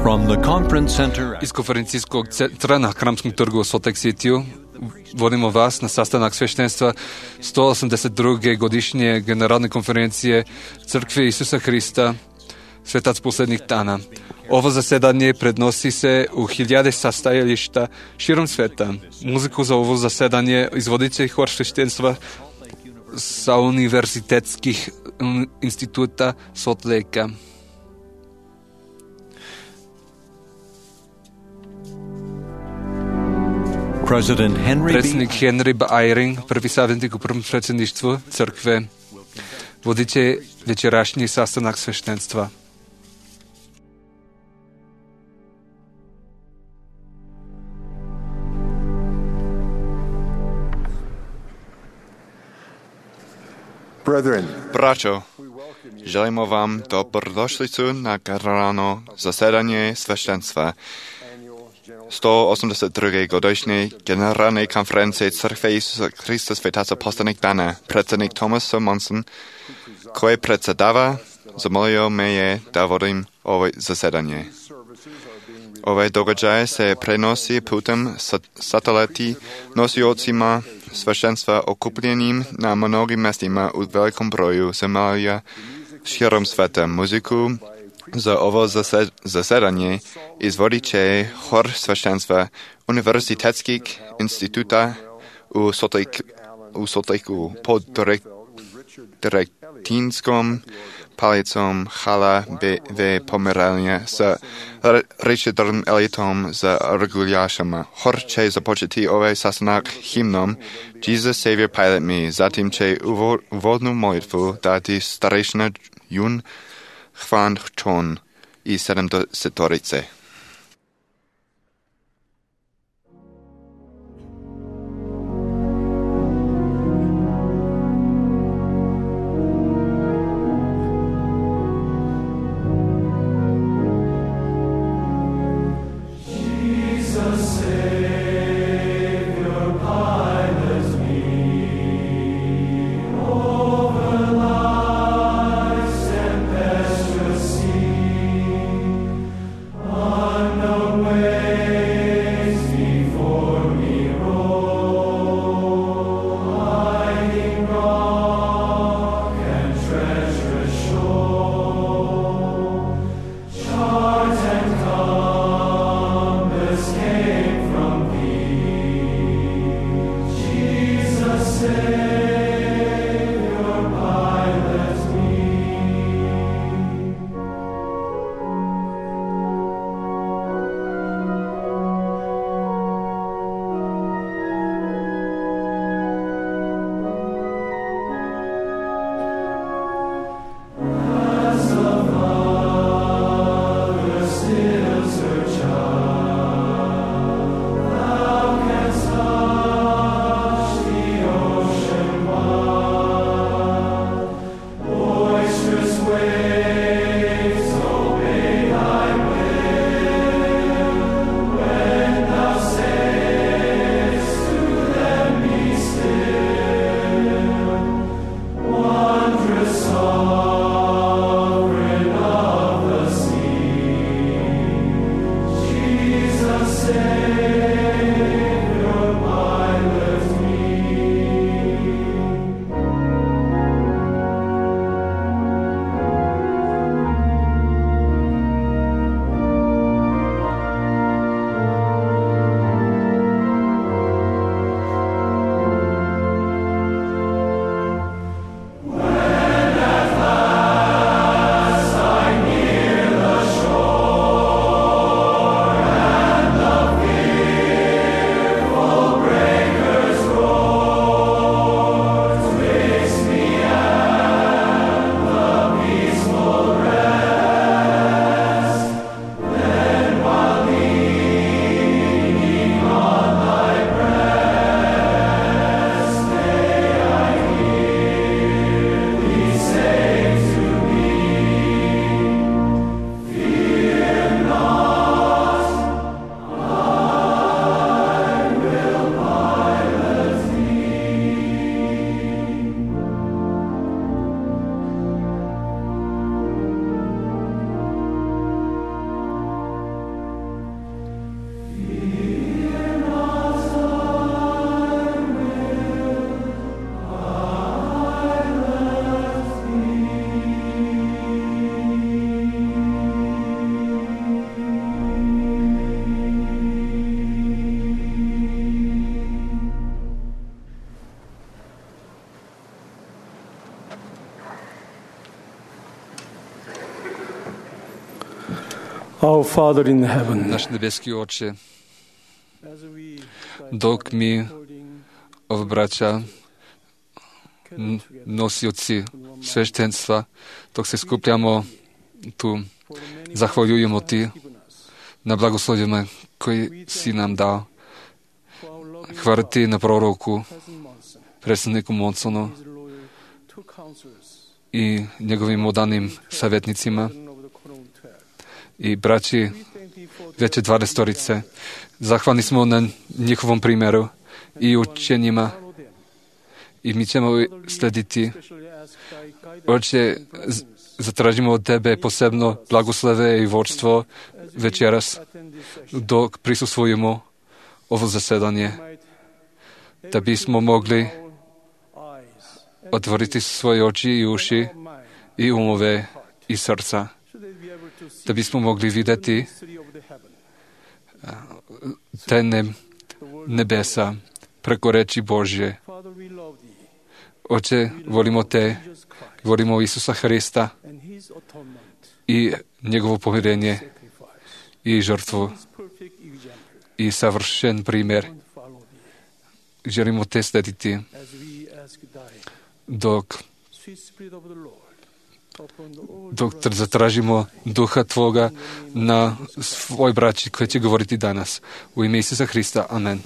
From the conference center Iz konferencijskog centra na Kramskom trgu u Salt Lake Cityu vodimo vas na sastanak sveštenstva 182. godišnje generalne konferencije Crkve Isusa Hrista, Svetac posljednjih dana. Ovo zasedanje prednosi se u hiljade sastajališta širom sveta. Muziku za ovo zasedanje izvodit će hor sveštenstva sa univerzitetskih instituta Salt Lake-a. Predsjednik Henry B. Eyring, prvi savjetnik u prvom predsjedništvu crkve, vodit će večerašnji sastanak sveštenstva. Braćo, želimo vam dobrodošlicu na generalno zasedanje sveštenstva 182. godišnje generalne konferencije Crkve Isusa Hrista Svetaca posljednjih dana. Predsjednik Thomas Monson, koji predsjedava, zamolio me je da vodim ovo zasedanje. Ove događaje se prenosi putem sateliti nosiocima sveštenstva okupljenim na mnogim mjestima u velikom broju zemalja širom sveta. Muziku za ovo zasedanje izvodit će hor sveštenstva univerzitetskih instituta u Salt Lakeu pod direktinskom palicom Hala B.V. Pomerania sa Richardom Elliotom za reguljašama. Hor će započeti ovaj sastanak himnom Jesus Savior Pilot Me, zatim će uvodnu molitvu dati starešina Jun Hvan Chon i 70-torice. Oh Our Father in heaven, Наш небески Отче, as we dok mi, holding ovi braća, nosioci sveštenstva, dok se skupljamo tu, zahvaljujemo Ti na blagoslovima koji si nam dao. Hvala Ti na proroku, predstavniku Monsonu i njegovim odanim savjetnicima i braći veće 12. Zahvalni smo na njihovom primjeru i učenjima i mi ćemo slediti. Oče, zatražimo od Tebe posebno blagoslove i vodstvo večeras dok prisustvujemo ovo zasedanje, da bismo mogli otvoriti svoje oči i uši i umove i srca, da bismo mogli vidjeti te nebesa preko reči Božje. Oče, volimo Te, volimo Isusa Hrista i njegovo pomirenje i žrtvu i savršen primjer. Želimo Te slediti dok zatražimo duha Tvoga na svoj braći koji će govoriti danas. U ime Isusa Hrista. Amen.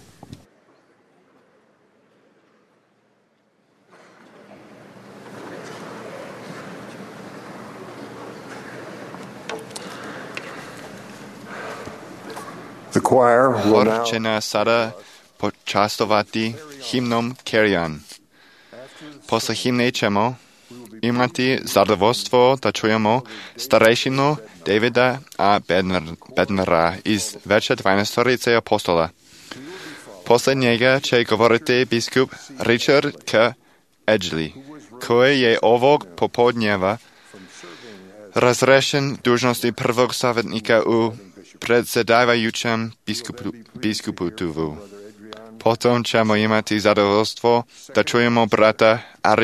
Hor će nas sada počastovati himnom Kyrian. Posle himne ćemo imati zadovoljstvo da čujemo starešinu Davida A. Bednara iz veće 12 apostola. Posle njega će govoriti biskup Richard K. Edgley, koji je ovog popodnjeva razrešen dužnosti prvog savjetnika u predsjedavajućem biskuputovu. Potom ćemo imati zadovoljstvo da čujemo brata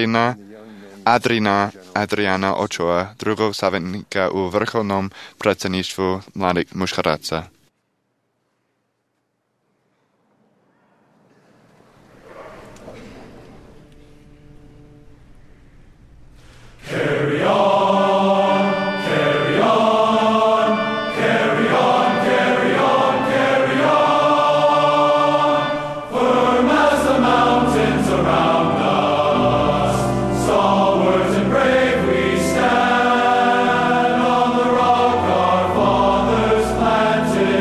Adriana Ochoa, drugog savjetnika u vrhovnom predsjedništvu mladih muškaraca. Carry on, carry on, carry on, carry on, carry on. Firm as the mountains around us, stalwart and brave we stand on the rock our fathers planted.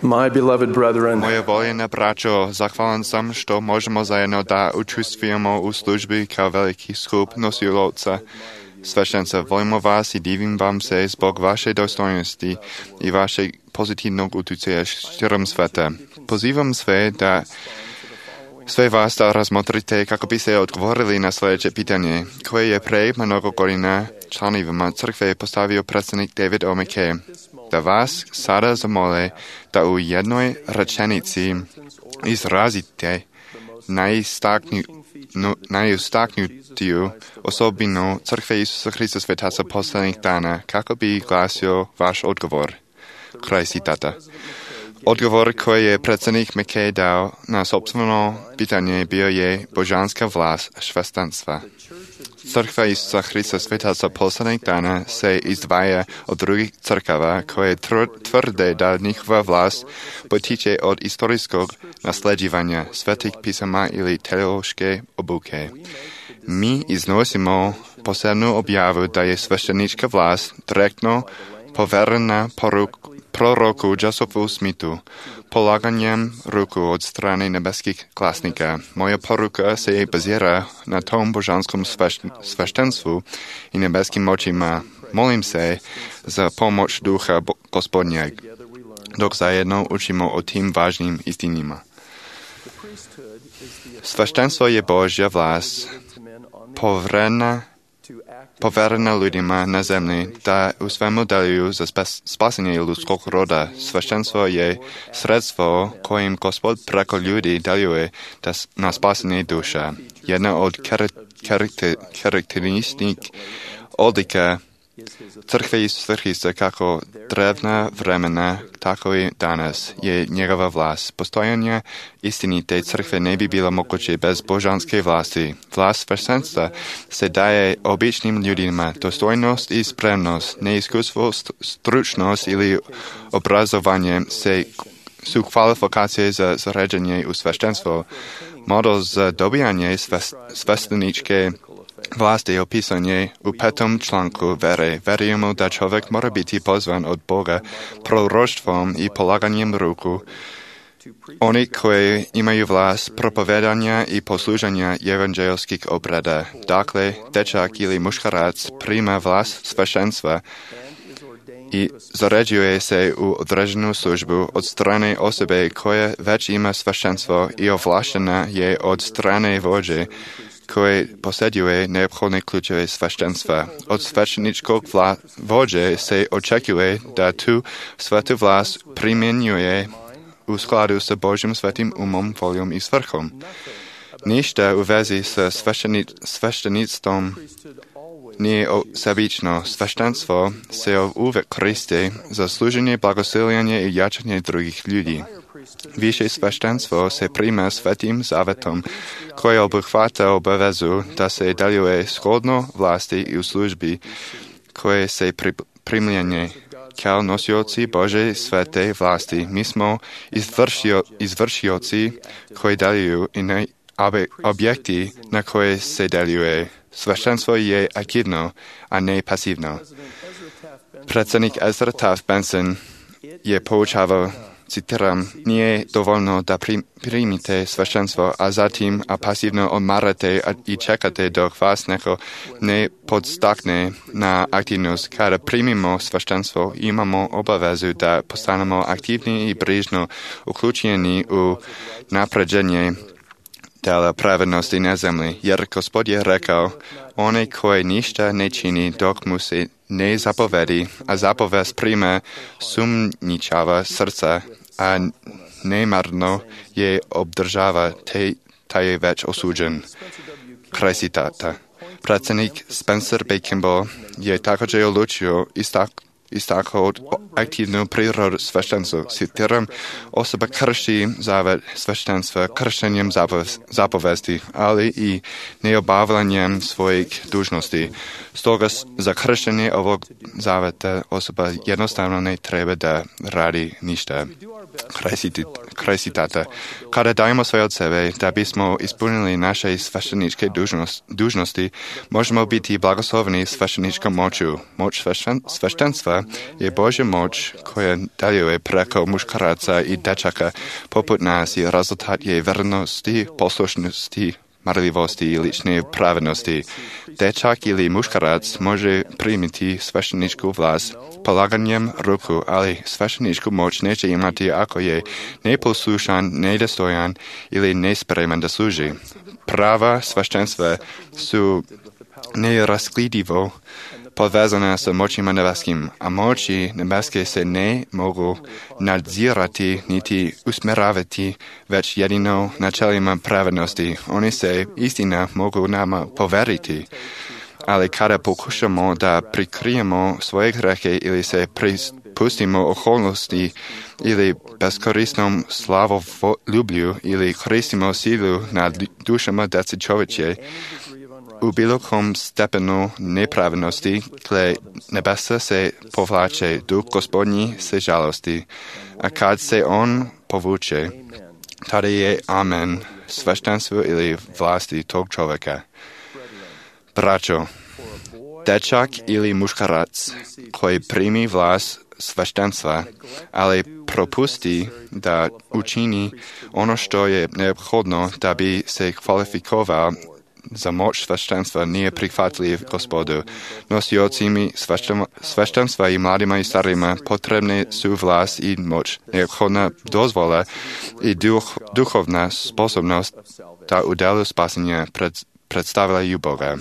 My beloved brethren, Moje voljene braćo, zahvalan sam što možemo zajedno da učestvujemo u službi kao veliki skup nosilaca sveštenstva. Volimo vas i divim vam se zbog vaše dostojnosti i vašeg pozitivnog utjecaja širom sveta. Pozivam sve vas da razmotrite kako bi se odgovorili na sljedeće pitanje, koje je pre mnogo godina članovima crkve postavio predsjednik David O. McKay, da vas sada zamole da u jednoj rečenici izrazite najistaknutiju osobinu crkve Isusa Hrista svetaca posljednjih dana, kako bi glasio vaš odgovor. Kraj citata. Odgovor koji je predsjednik McKay dao na sobstveno pitanje bio je božanska vlast sveštenstva. Crkva Isusa Hrista svetaca posljednjih dana se izdvaja od drugih crkava koje tvrde da njihova vlast potiče od istorijskog nasljeđivanja svetih pisama ili teološke obuke. Mi iznosimo posebnu objavu da je sveštenička vlast direktno poverena proroku Josefu Smithu, polaganjem ruku od strane nebeskih glasnika. Moja poruka se bazira na tom božanskom sveštenstvu i nebeskim moćima. Molim se za pomoć duha Gospodnjeg, dok zajedno učimo o tim važnim istinima. Sveštenstvo je Božja vlast, poverena ljudima na zemlji da u svemu deluju za spasenje ljudskog roda. Sveštenstvo je sredstvo kojim Gospod preko ljudi deluje na spasenje duša. Jedna od karakteristik odlika crkve Isusa Hrista kako drevna vremena, tako i danas je njegova vlast. Postojanje istinite crkve ne bi bilo moguće bez božanske vlasti. Vlast sveštenstva se daje običnim ljudima. Dostojnost i spremnost, neiskustvo, stručnost ili obrazovanje su kvalifikacije za zaređenje u sveštenstvo. Model za dobijanje svešteničke vlasti je opisanje u 5. članku vere. Verujemo da čovjek mora biti pozvan od Boga proroštvom i polaganjem ruku. Oni koji imaju vlast propovedanja i poslužanja evanđelskih obrada. Dakle, dečak ili muškarac prima vlast sveštenstva i zaređuje se u određenu službu od strane osobe koja već ima sveštenstvo i ovlaštena je od strane vođe koje posjeduje neophodne ključeve sveštenstva. Od svešteničkog vođe se očekuje da tu svetu vlast primjenjuje u skladu sa Božjim svetim umom, voljom i svrhom. Ništa u vezi sa sveštenictvom nije sebično. Sveštenstvo se uvek koristi za služenje, blagosiljanje i jačanje drugih ljudi. Više sveštenstvo se prima svetim zavetom koje obuhvata obavezu da se deluje shodno vlasti i u službi koje se primljenje. Kao nosioci Bože svete vlasti mi smo izvršioci koji deluju i objekti na koje se deluje. Sveštenstvo je aktivno, a ne pasivno. Predsjednik Ezra Taft Benson je poučavao, citiram, nije dovoljno da primite sveštenstvo, a zatim pasivno odmarate i čekate dok vas neko ne podstakne na aktivnost. Kada primimo sveštenstvo, imamo obavezu da postanemo aktivni i brižno uključeni u napređenje dela pravednosti na zemlji, jer Gospod je rekao, onaj koji ništa ne čini dok mu se ne zapovedi, a zapovest prima sumnjičava srca, a nemarno je obdržava, taj je već osuđen. Kraj citata. Predsjednik Spencer B. Kimball je također odlučio istakao aktivnu prirodu sveštenstva. Citiram, osoba krši zavet sveštenstva kršenjem zapovesti, ali i neobavljanjem svojih dužnosti. Stoga za kršenje ovog zaveta osoba jednostavno ne treba da radi ništa. kraj citata. Kada dajemo sve od sebe, da bismo ispunili naše svešteničke dužnosti, možemo biti blagosloveni svešteničkom moću. Moć sveštenstva je Božja moć koja daljuje preko muškaraca i dečaka poput nas i rezultat je vernosti, poslušnosti, marljivosti i lične pravednosti. Dečak ili muškarac može primiti svešteničku vlast polaganjem ruku, ali svešteničku moć neće imati ako je neposlušan, nedostojan ili nespreman da služi. Prava sveštenstva su neraskidivo povezana sa moćima nebeskim, a moći nebeske se ne mogu nadzirati niti usmeravati već jedino načelima pravednosti. Oni se istina mogu nama poveriti, ali kada pokušamo da prikrijemo svoje grehe ili se pripustimo okolnosti ili beskorisnom slavoljublju ili koristimo silu nad dušama dece čovječe, u bilo kom stepenu nepravednosti, kle nebesa se povlače, duh Gospodnji se žalosti, a kad se on povuče, tada je amen sveštenstvu ili vlasti tog čovjeka. Braćo, dečak ili muškarac koji primi vlast sveštenstva, ali propusti da učini ono što je neophodno da bi se kvalifikovao za moć sveštenstva, nije prihvatljiv Gospodu. Nosiocima sveštenstva i mladima i starima potrebne su vlast i moć, neophodna dozvola i duhovna sposobnost da u delu spasenja predstavljaju Boga.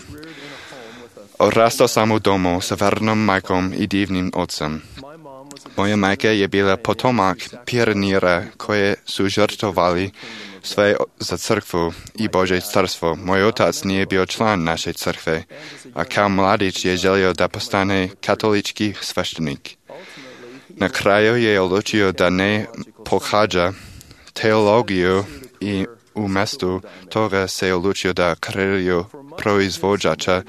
Odrastao sam u domu sa vernom majkom i divnim ocem. Moja majka je bila potomak pionira koje su žrtvovali sve za crkvu i Božje carstvo. Moj otac nije bio član naše crkve, a kao mladić je želio da postane katolički sveštenik. Na kraju je odlučio da ne pohađa teologiju i umjesto toga se odlučio da kreiraju proizvođača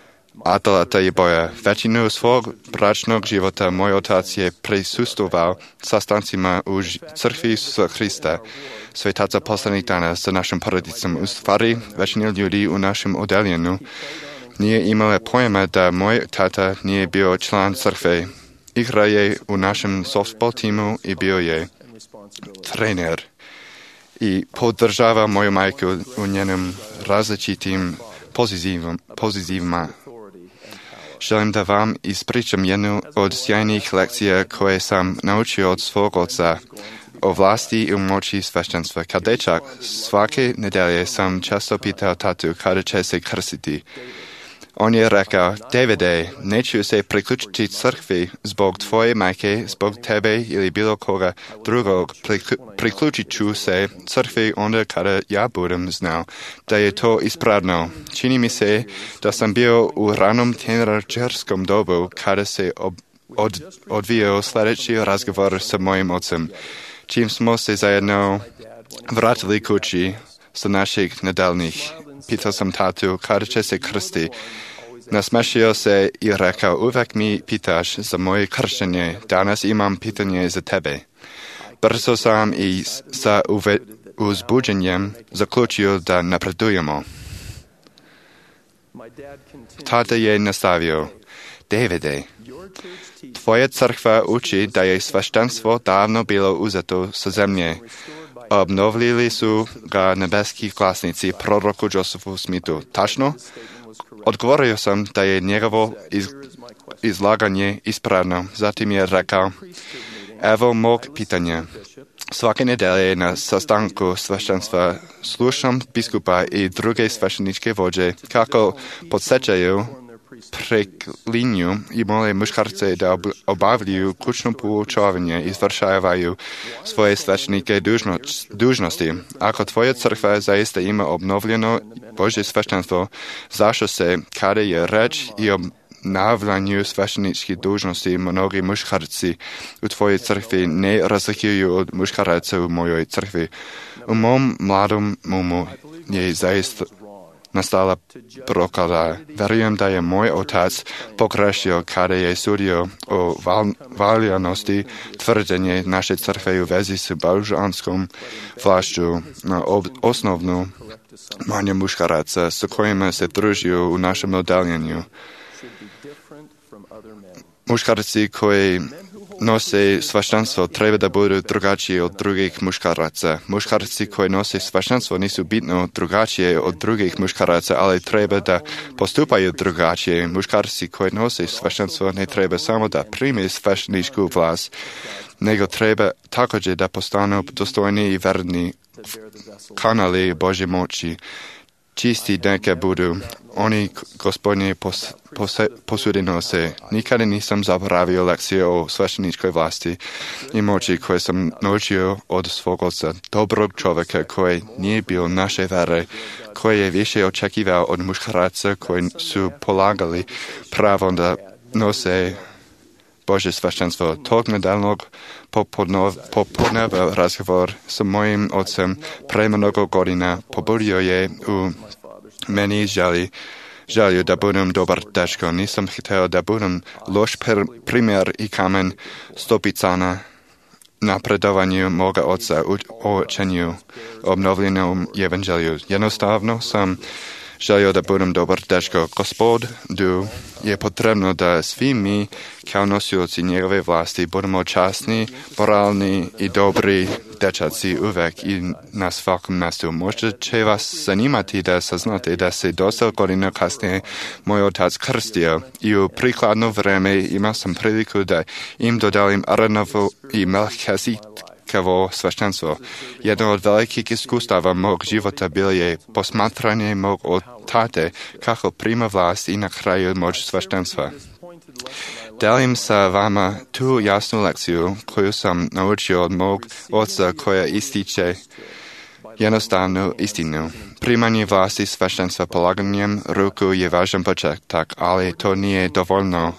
atleta i boja. Većinu svog bračnog života moj otac je prisustvovao sastancima u crkvi Isusa Hrista, svetaca poslednjih dana sa našim porodicom. U stvari, većina ljudi u našem odeljenju nije imala pojma da moj tata nije bio član crkve. Igra je u našem softball timu i bio je trener. I podržava moju majku u njenim različitim pozivima. Želim da vam ispričam jednu od sjajnih lekcija koje sam naučio od svog oca o vlasti i moći sveštenstva. Kao dečak, svake nedelje sam često pitao tatu kada će se krstiti. On je rekao, Davide, neću se priključiti crkvi zbog tvoje majke, zbog tebe ili bilo koga drugog. Priključit ću se crkvi onda kada ja budem znao da je to ispravno. Čini mi se da sam bio u ranom teenagerskom dobu kada se odvijao sljedeći razgovor sa mojim ocem. Čim smo se zajedno vratili kući sa naših nedeljnih, pitao sam tatu kada će se krsti. Nasmešio se i rekao, uvek mi pitaš za moje krštenje, danas imam pitanje za tebe. Brzo sam i sa uzbuđenjem zaključio da napredujemo. Tata je nastavio, Davide, tvoja crkva uči da je sveštenstvo davno bilo uzeto sa zemlje. Obnovili su ga nebeski glasnici proroku Josephu Smithu. Tačno? Odgovorio sam da je njegovo izlaganje ispravno. Zatim je rekao, evo mog pitanja. Svake nedelje na sastanku sveštenstva slušam biskupa i druge svešteničke vođe kako podsjećaju preklinju i mole muškarce da obavljaju kućno poučavanje i izvršavaju svoje sveštenike dužnosti. Ako tvoja crkva zaista ima obnovljeno Božje sveštenstvo, zašto se, kada je reč i obnavljanju svešteničkih dužnosti, mnogi muškarci u tvojoj crkvi ne razlikuju od muškaraca u mojoj crkvi? U mom mladom umu je zaista nastala blokada. Verujem da je moj otac pogrešio kada je sudio o valjanosti tvrđenje naše crkve u vezi s božanskom vlašću na osnovnu manje muškaraca s kojima se družio u našem odeljenju. Muškarci koji nose svaštanstvo treba da budu drugačiji od drugih muškaraca. Muškarci koji nose svaštanstvo nisu bitno drugačije od drugih muškaraca, ali treba da postupaju drugačije. Muškarci koji nose svaštanstvo ne treba samo da prime svešteničku vlast, nego treba također da postanu dostojni i verni kanali Božje moći. Čisti neka budu oni Gospodnje posude nose. Nikada nisam zaboravio lekcije o svešteničkoj vlasti i moći koje sam naučio od svog oca, dobrog čovjeka koji nije bio naše vere, koji je više očekivao od muškaraca koji su polagali pravo da nose Božje sveštenstvo. Tog nedeljnog popodneva razgovor sa mojim ocem pre mnogo godina pobudio je u meni želju da budem dobar dečko. Nisam htio da budem loš primjer i kamen stopicana napredovanju moga oca o učenju obnovljenom evanđelju. Jednostavno sam želio da budem dobar dečko. Gospodu je potrebno da svi mi kao nosioci njegove vlasti budemo časni, moralni i dobri dečaci uvek i na svakom mjestu. Možda će vas zanimati da saznate da se dosta godina kasnije moj otac krstio i u prikladno vreme imao sam priliku da im dodalim Aronovo i Melchizedkovo sveštenstvo. Jedno od velikih iskustava mog života bilo je posmatranje mog otate kako prima vlast i na kraju moć sveštenstva. Delim sa vama tu jasnu lekciju koju sam naučio od mog oca koja ističe jednostavnu istinu. Primanje vlasti sveštenstva polaganjem ruku je važan početak, ali to nije dovoljno.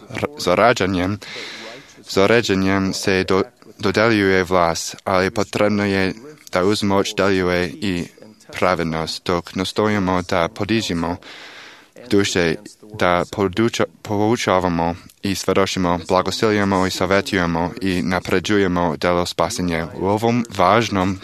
Zaređenjem se dodeljuje vlast, ali potrebno je da uz moć deljuje i pravednost, dok nastojimo da podižimo duše, da poučavamo i svjedočimo, blagosiljamo i savjetujemo i napređujemo delo spasenja. U ovom važnom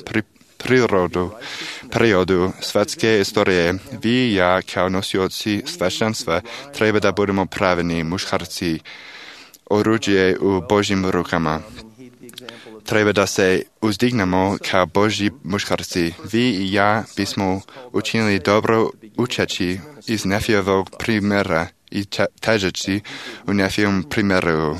periodu svetske istorije, vi i ja kao nosioci sveštenstva treba da budemo pravedni muškarci, oruđe u Božjim rukama. Treba da se uzdignemo kao Božji muškarci. Vi i ja bismo učinili dobro učeći iz Nefijevog primjera i težeći u Nefijevom primjeru.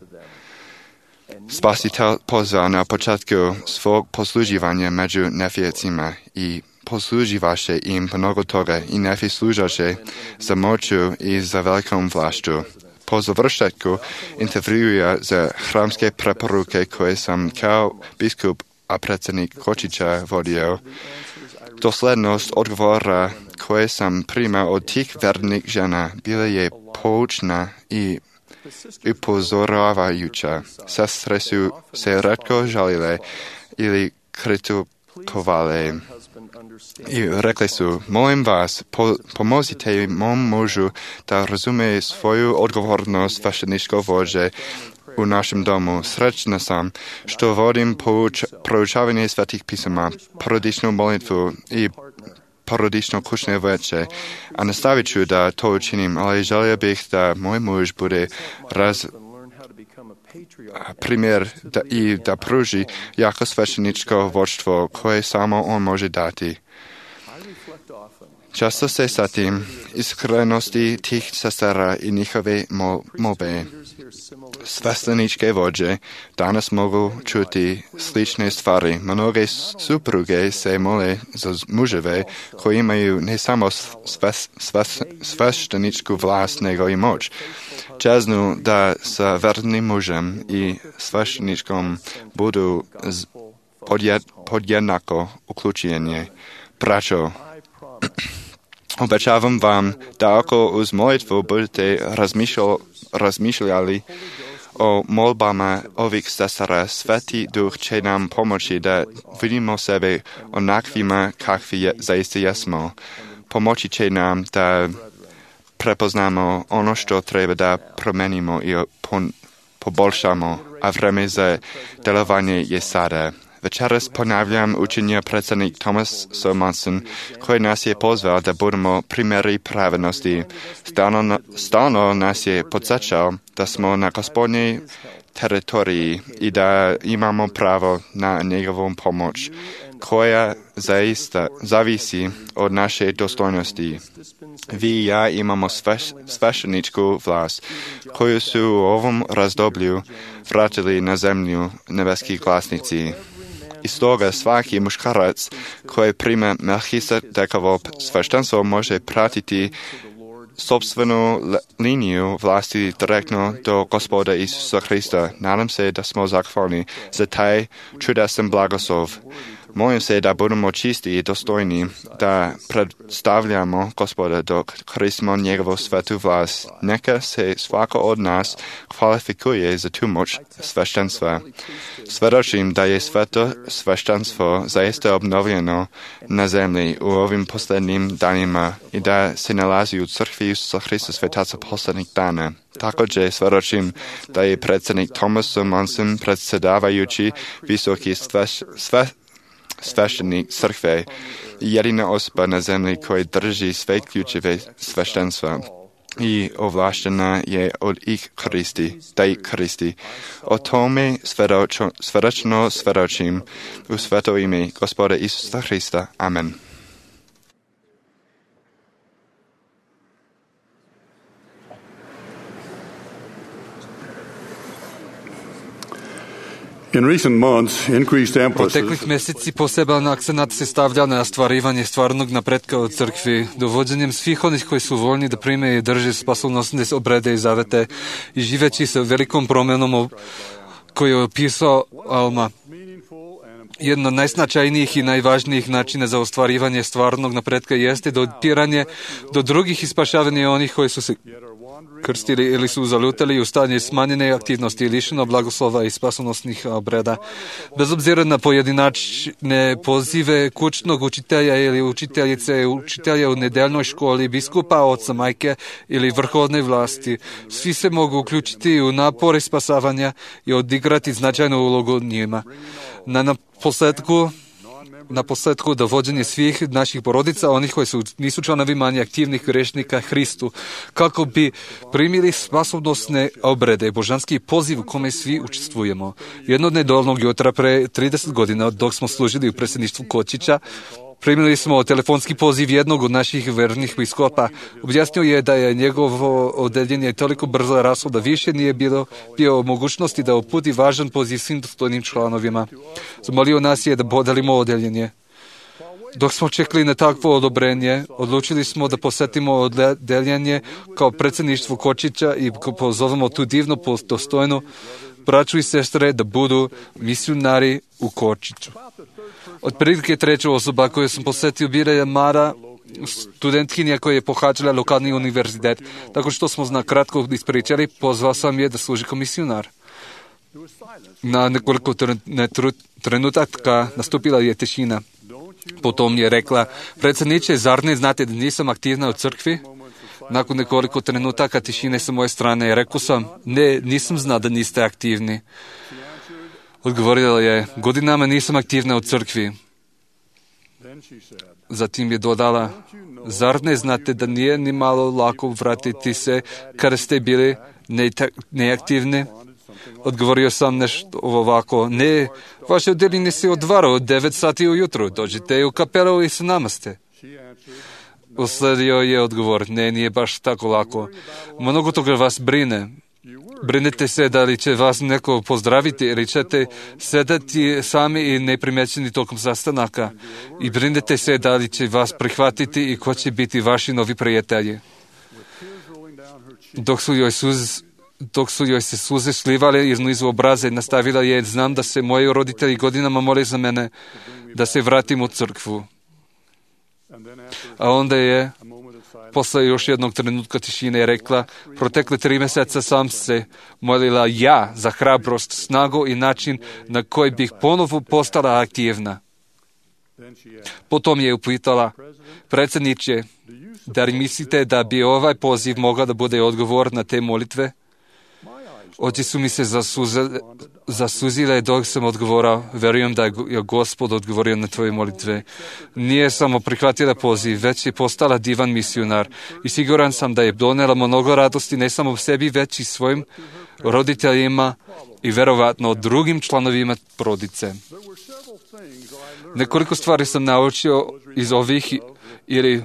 Spasitelj pozvao na početku svog posluživanja među Nefijecima i posluživaše im mnogo toga i Nefi služaše za moću i za velikom vlašću. Po završetku intervjua za hramske preporuke koje sam kao biskup a predsjednik Kočića vodio, doslednost odgovora koje sam primao od tih vernih žena bila je poučna i upozoravajuća. Sestre su se retko žalile ili kritikovale i rekli su, molim vas, pomozite mom mužu da razume svoju odgovornost svešteničkog vođe u našem domu. Srećna sam što vodim proučavanje svetih pisama, porodičnu molitvu i porodično kućne veće, a nastavit ću da to učinim, ali želio bih da moj muž bude primjer i da pruži jako svešteničko vođstvo koje samo on može dati. Često se satim iskrenosti tih sestara i njihove molbe. Svešteničke vođe danas mogu čuti slične stvari. Mnoge supruge se mole za muževe koji imaju ne samo svešteničku vlast, nego i moć. Čeznu da sa vernim mužem i svešteničkom budu podjednako uključenje. Braćo, obećavam vam da ako uz molitvu budete razmišljali o molbama ovih sestara, Sveti Duh će nam pomoći da vidimo sebe onakvima kakvi zaista jesmo. pomoći će nam da prepoznamo ono što treba da promenimo i poboljšamo, a vreme za delovanje je sada. Večeras ponavljam učenje predsjednik Thomas Monson, koji nas je pozvao da budemo primjeri pravednosti. Stalno nas je podsjećao da smo na Gospodnjoj teritoriji i da imamo pravo na njegovu pomoć, koja zaista zavisi od naše dostojnosti. Vi i ja imamo svešteničku vlast, koju su u ovom razdoblju vratili na zemlju nebeski glasnici. I stoga svaki muškarac koji prima Melchisedekovo sveštenstvo može pratiti sopstvenu liniju vlasti direktno do Gospoda Isusa Hrista. Nadam se da smo zahvalni za taj čudesan blagoslov. Molim se da budemo čisti i dostojni, da predstavljamo Gospoda dok koristimo njegovu svetu vlast. Neka se svako od nas kvalifikuje za tu moć sveštenstva. Svjedočim da je sveto sveštenstvo zaista obnovljeno na zemlji u ovim posljednjim danima i da se nalazi u crkvi Isusa Hrista svetaca posljednjih dana. Također svjedočim da je predsjednik Thomas Monson, predsjedavajući visoki sveštenik crkve, jedina osoba na zemlji koja drži sve ključeve sveštenstva i ovlaštena je od da ih koristi. O tome svjedočno svjedočim u sveto ime Gospoda Isusa Hrista. Amen. In recent months, increased emphasis Proteklih mjeseci poseban akcenat se stavlja na ostvarivanje stvarnog napretka u crkvi, dovođenjem svih onih koji su voljni da prime i drže spasonosne obrede i zavete i živeći sa velikom promjenom koju je opisao Alma. Jedno od najznačajnijih i najvažnijih načina za ostvarivanje stvarnog napretka jeste dopiranje do drugih i spašavanje onih koji su se krstili ili su zalutali u stanje smanjene aktivnosti i lišeno blagoslova i spasonosnih obreda. Bez obzira na pojedinačne pozive kućnog učitelja ili učiteljice, učitelja u nedeljnoj školi, biskupa, oca, majke ili vrhovne vlasti, svi se mogu uključiti u napore spasavanja i odigrati značajnu ulogu njima. Na posljedku dovođenje svih naših porodica, onih koji nisu članovi manje aktivnih grešnika Hristu, kako bi primili spasonosne obrede, božanski poziv u kome svi učestvujemo. Jednog nedeljnog jutra pre 30 godina, dok smo služili u predsjedništvu Kočića, primili smo telefonski poziv jednog od naših vernih biskopa. Objasnio je da je njegovo odeljenje toliko brzo raslo da više nije bio mogućnosti da uputi važan poziv svim dostojnim članovima. Zamolio nas je da podelimo odeljenje. Dok smo čekali na takvo odobrenje, odlučili smo da posjetimo odeljenje kao predsjedništvo Kočića i pozovemo tu divno dostojnu braću i sestre da budu misionari u Kočiću. Otprilike treća osoba koju sam posjetio bila je Mara, studentkinja koja je pohađala lokalni univerzitet. Tako što smo na kratko ispričali, pozvao sam je da služi kao misionar. Na nekoliko trenutaka nastupila je tišina. Potom je rekla: predsjedniče, zar ne znate da nisam aktivna u crkvi? Nakon nekoliko trenutaka tišine sa moje strane rekao sam: ne, nisam znao da niste aktivni. Odgovorila je: godinama nisam aktivna u crkvi. Zatim je dodala: zar ne znate da nije ni malo lako vratiti se kada ste bili neaktivni? Odgovorio sam nešto ovako: ne, vaše odeljenje se otvara od 9 sati ujutro, dođite u kapelu i s nama ste. Usledio je odgovor: ne, nije baš tako lako. Mnogo toga vas brine. Brinete se da li će vas neko pozdraviti ili ćete sedati sami i neprimećeni tokom sastanaka. I brinete se da li će vas prihvatiti i ko će biti vaši novi prijatelji. Dok su joj se suze slivale iz nizu obraze, nastavila je: znam da se moji roditelji godinama mole za mene da se vratim u crkvu. A onda je posle još jednog trenutka tišine rekla: protekle 3 mjeseca sam se molila ja za hrabrost, snagu i način na koji bih ponovo postala aktivna. Potom je upitala, predsjedniče, da li mislite da bi ovaj poziv mogao da bude odgovor na te molitve? Oči su mi se zasuzile dok sam odgovorao, verujem da je Gospod odgovorio na tvoje molitve. Nije samo prihvatila poziv, već je postala divan misionar i siguran sam da je donela mnogo radosti ne samo sebi, već i svojim roditeljima i verovatno drugim članovima porodice. Nekoliko stvari sam naučio iz ovih ili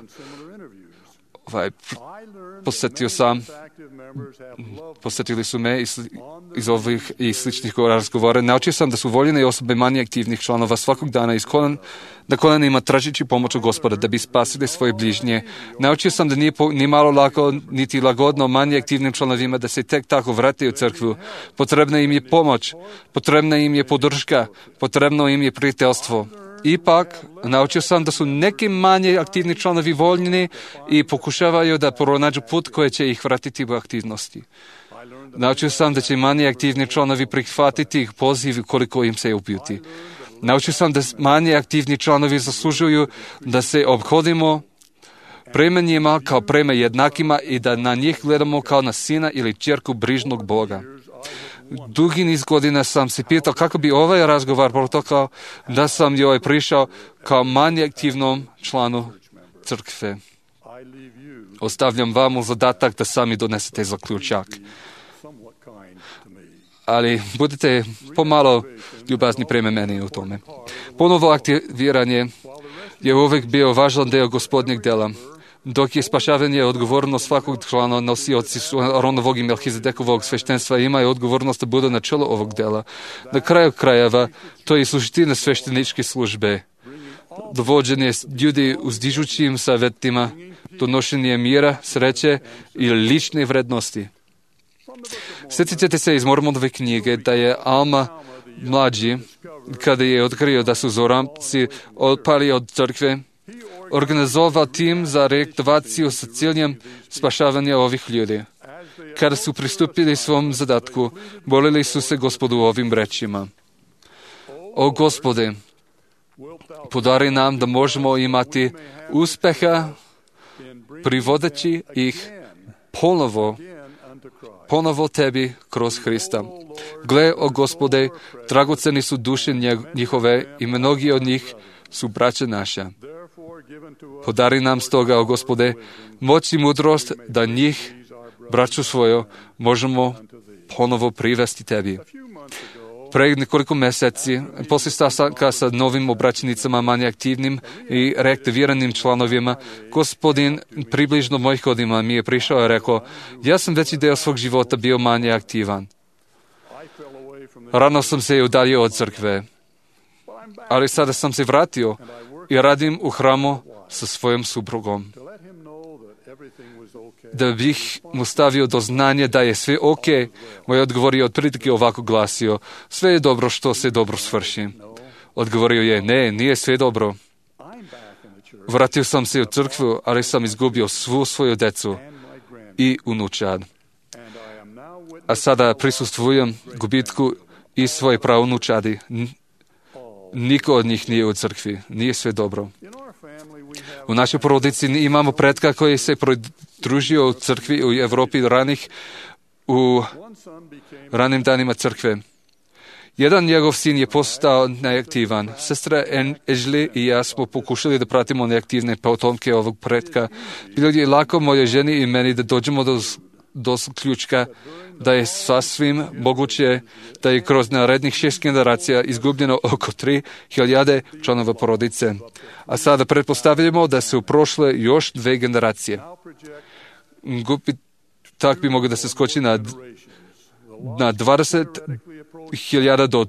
posjetili su me iz ovih i sličnih razgovora. Naučio sam da su voljene osobe manje aktivnih članova svakog dana na kolenima tražeći pomoć od Gospoda da bi spasili svoje bližnje. Naučio sam da nije ni malo lako, niti lagodno manje aktivnim članovima da se tek tako vrate u crkvu. Potrebna im je pomoć, potrebna im je podrška, potrebno im je prijateljstvo. Ipak, naučio sam da su neki manje aktivni članovi voljni i pokušavaju da pronađu put koji će ih vratiti u aktivnosti. Naučio sam da će manje aktivni članovi prihvatiti poziv koliko im se uputi. Naučio sam da manje aktivni članovi zaslužuju da se obhodimo prema njima kao prema jednakima i da na njih gledamo kao na sina ili ćerku brižnog Boga. Dugi niz godina sam se pitao kako bi ovaj razgovor protokao da sam joj prišao kao manje aktivnom članu crkve. Ostavljam vam u zadatak da sami donesete zaključak. Ali budite pomalo ljubazni prema meni u tome. Ponovo aktiviranje je uvijek bio važan deo Gospodnjeg dela. Dok je spašavanje odgovornost svakog člana, nosioci su Aronovog i Melhizedekovog sveštenstva imaju odgovornost da budu na čelu ovog dela. Na kraju krajeva, to je suština svešteničke službe. Dovođenje ljudi uzdižućim savjetima, donošenje mira, sreće i lične vrednosti. Sjetit ćete se iz Mormonove knjige da je Alma mlađi, kada je otkrio da su Zoramci otpali od crkve, organizovao tim za reaktivaciju sa ciljem spašavanja ovih ljudi. Kada su pristupili svom zadatku, molili su se Gospodu ovim rečima. O Gospode, podari nam da možemo imati uspeha privodeći ih ponovo tebi kroz Hrista. Gle, o Gospode, dragoceni su duše njihove i mnogi od njih su braća naša. Podari nam stoga, o Gospode, moć i mudrost da njih, braću svoju, možemo ponovo privesti tebi. Pre nekoliko meseci, poslije sastanka sa novim obraćenicama, manje aktivnim i reaktiviranim članovima, Gospodin približno mojih godina mi je prišao i rekao, ja sam veći deo svog života bio manje aktivan. Rano sam se udaljio od crkve, ali sada sam se vratio i radim u hramu sa svojom suprugom. Da bih mu stavio do znanja da je sve ok, moj odgovor je otprilike ovako glasio, sve je dobro što se dobro svrši. Odgovorio je, ne, nije sve dobro. Vratio sam se u crkvu, ali sam izgubio svu svoju decu i unučad. A sada prisustvujem gubitku i svoje praunučadi. Niko od njih nije u crkvi, nije sve dobro. U našoj porodici imamo pretka koji se pridružio u crkvi u Evropi u ranim danima crkve. Jedan njegov sin je postao neaktivan. Sestra Ežli i ja smo pokušali da pratimo neaktivne potomke ovog pretka. Bilo je lako mojoj ženi i meni da dođemo do ključka da je sasvim moguće da je kroz narednih 6 generacija izgubljeno oko 3000 članova porodice. A sada pretpostavljamo da su prošle još 2 generacije. Tak bi moglo da se skoči na 20.000 do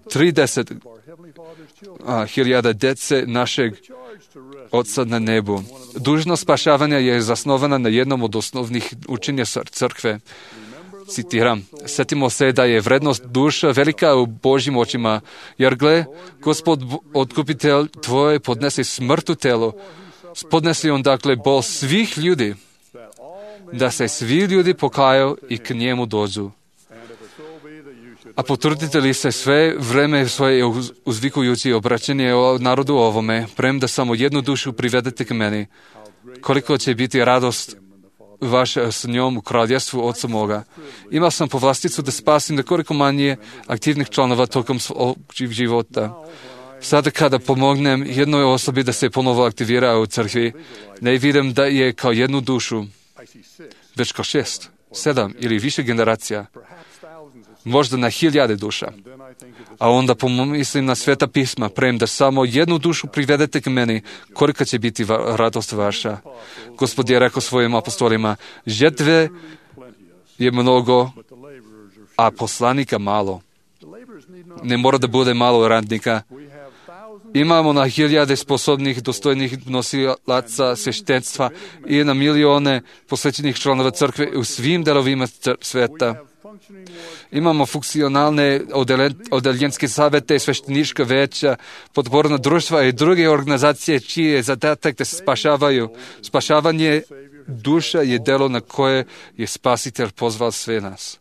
30.000 dece našeg Oca na nebu. Dužnost spašavanja je zasnovana na jednom od osnovnih učenja crkve. Citiram, setimo se da je vrednost duša velika u Božjim očima, jer gle, Gospod otkupitelj tvoj podnese smrt u telu. Podnesi on dakle bol svih ljudi, da se svi ljudi pokajaju i k njemu dođu. a potrudite li se sve vreme svoje uzvikujući obraćanje o narodu ovome, premda samo jednu dušu privedete k meni, koliko će biti radost vaša s njom u kraljevstvu Oca moga. Imao sam povlasticu da spasim nekoliko manje aktivnih članova tokom svog života. Sada kada pomognem jednoj osobi da se ponovo aktivira u crkvi, ne vidim da je kao jednu dušu, već kao 6, 7 ili više generacija, možda na 1000 duša. A onda pomislim na Sveta pisma, premda samo jednu dušu privedete k meni, kolika će biti radost vaša. Gospod je rekao svojim apostolima, žetve je mnogo, a poslanika malo. Ne mora da bude malo radnika. Imamo na 1000 sposobnih, dostojnih nosilaca sveštenstva i na milione posvećenih članova crkve u svim delovima sveta. Imamo funkcionalne odeljenske savete, sveštenička veća, podporna društva i druge organizacije čiji je zadatak da se spašavaju. Spašavanje duša je delo na koje je Spasitelj pozval sve nas.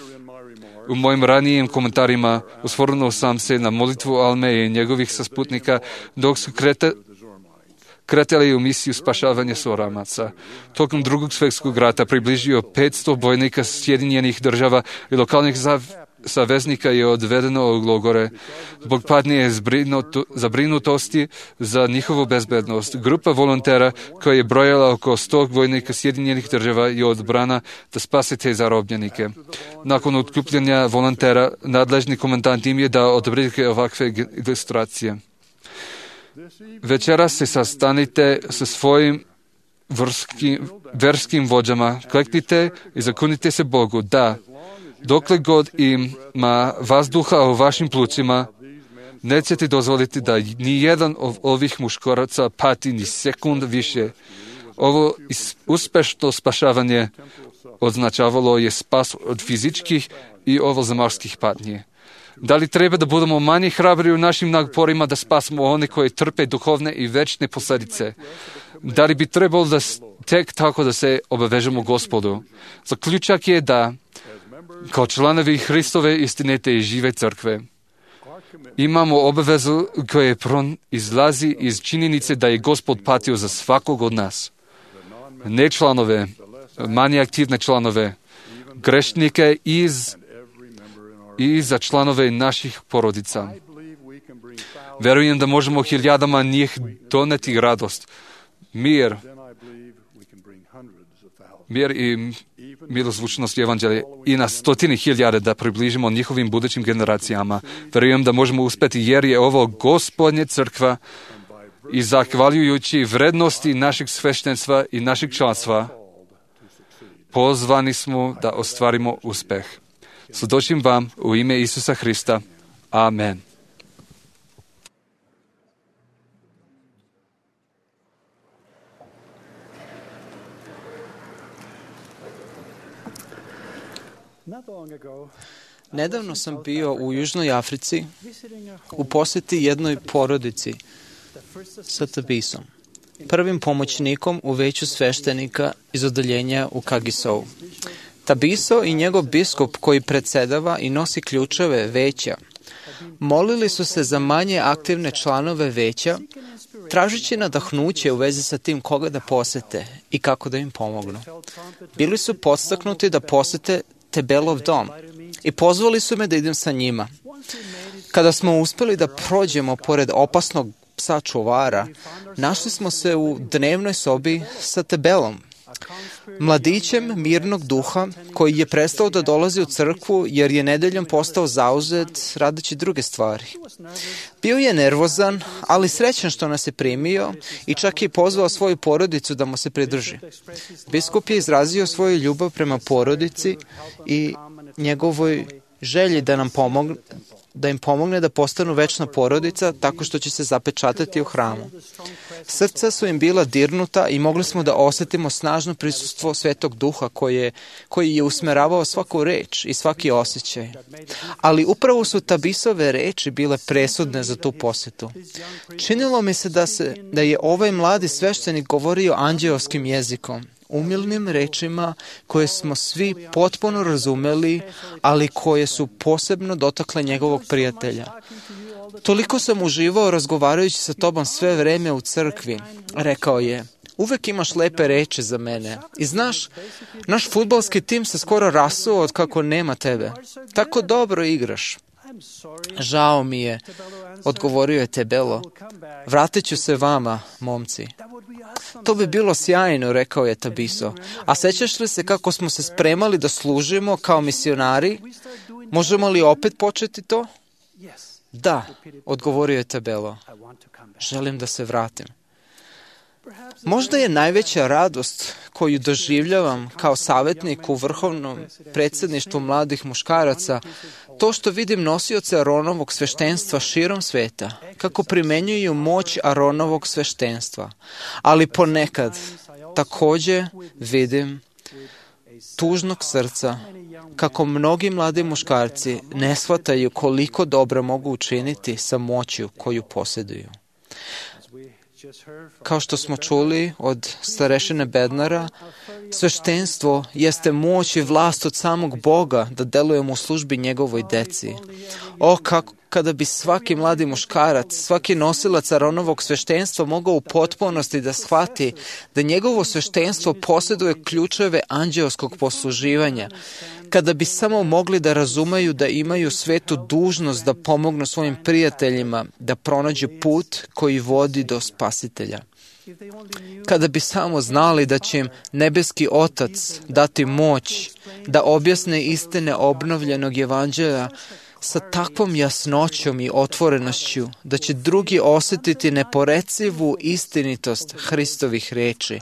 U mojim ranijim komentarima osvrnuo sam se na molitvu Alme i njegovih sasputnika dok su kretali u misiju spašavanja Soramaca. Tokom Drugog svjetskog rata približio 500 vojnika Sjedinjenih država i lokalnih saveznika je odvedeno u logore. Zbog patnje zabrinutosti za njihovu bezbednost, grupa volontera koja je brojala oko 100 vojnika Sjedinjenih država je odbrana da spase te zarobljenike. Nakon otkupljanja volontera, nadležni komandant im je dao otprilike ovakve ilustracije. Večera se sastanite sa svojim verskim vođama, kleknite i zakunite se Bogu da, dokle god ima vazduha u vašim plućima, nećete dozvoliti da ni jedan od ovih muškoraca pati ni sekund više. Ovo uspešno spašavanje označavalo je spas od fizičkih i ovozemaljskih patnje. Da li treba da budemo manje hrabri u našim naporima da spasimo one koji trpe duhovne i večne posljedice? Da li bi trebalo da tek tako da se obavežemo Gospodu? Zaključak je da, kao članovi Hristove istinite i žive crkve, imamo obavezu koja izlazi iz činjenice da je Gospod patio za svakog od nas. Ne članove, manje aktivne članove, grešnike i za članove naših porodica. Verujem da možemo 1000 njih doneti radost, mir i miloslušnost evanđelja i na 100.000 da približimo njihovim budućim generacijama. Verujem da možemo uspjeti jer je ovo Gospodnja crkva i zahvaljujući vrednosti našeg sveštenstva i našeg članstva pozvani smo da ostvarimo uspeh. Svjedočim vam u ime Isusa Hrista. Amen. Nedavno sam bio u Južnoj Africi u posjeti jednoj porodici sa Tabisom, prvim pomoćnikom u veću sveštenika iz odeljenja u Kagisovu. Tabiso i njegov biskup koji predsedava i nosi ključeve veća, molili su se za manje aktivne članove veća, tražeći nadahnuće u vezi sa tim koga da posete i kako da im pomognu. Bili su podstaknuti da posete Tebelov dom i pozvali su me da idem sa njima. Kada smo uspeli da prođemo pored opasnog psa čuvara, našli smo se u dnevnoj sobi sa Tebelom, mladićem mirnog duha koji je prestao da dolazi u crkvu jer je nedeljom postao zauzet radeći druge stvari. Bio je nervozan, ali srećan što nas je primio i čak je pozvao svoju porodicu da mu se pridruži. Biskup je izrazio svoju ljubav prema porodici i njegovoj želji da im pomogne da postanu večna porodica tako što će se zapečatati u hramu. Srca su im bila dirnuta i mogli smo da osjetimo snažno prisustvo Svetog Duha koji je usmeravao svaku reč i svaki osjećaj. Ali upravo su Tabisove reči bile presudne za tu posjetu. Činilo mi se da je ovaj mladi sveštenik govorio anđeoskim jezikom. umilnim rečima koje smo svi potpuno razumeli, ali koje su posebno dotakle njegovog prijatelja. Toliko sam uživao razgovarajući sa tobom sve vreme u crkvi, rekao je. Uvek imaš lepe reči za mene. I znaš, naš fudbalski tim se skoro rasuo od kako nema tebe. Tako dobro igraš. Žao mi je, odgovorio je Tebelo. Vratit ću se vama, momci. To bi bilo sjajno, rekao je Tabiso. A sećaš li se kako smo se spremali da služimo kao misionari? Možemo li opet početi to? Da, odgovorio je Tebelo. Želim da se vratim. Možda je najveća radost koju doživljavam kao savjetnik u vrhovnom predsjedništvu mladih muškaraca to što vidim nosioce Aronovog sveštenstva širom sveta, kako primenjuju moć Aronovog sveštenstva. Ali ponekad također vidim tužnog srca kako mnogi mladi muškarci ne shvataju koliko dobro mogu učiniti sa moćju koju posjeduju. Kao što smo čuli od starešine Bednara, sveštenstvo jeste moć i vlast od samog Boga da delujemo u službi njegovoj deci. Kako kada bi svaki mladi muškarac, svaki nosilac Aronovog sveštenstva mogao u potpunosti da shvati da njegovo sveštenstvo posjeduje ključeve anđeoskog posluživanja, kada bi samo mogli da razumeju da imaju svetu dužnost da pomognu svojim prijateljima da pronađu put koji vodi do Spasitelja. Kada bi samo znali da će im nebeski Otac dati moć da objasne istine obnovljenog evanđelja sa takvom jasnoćom i otvorenošću da će drugi osjetiti neporecivu istinitost Hristovih reči.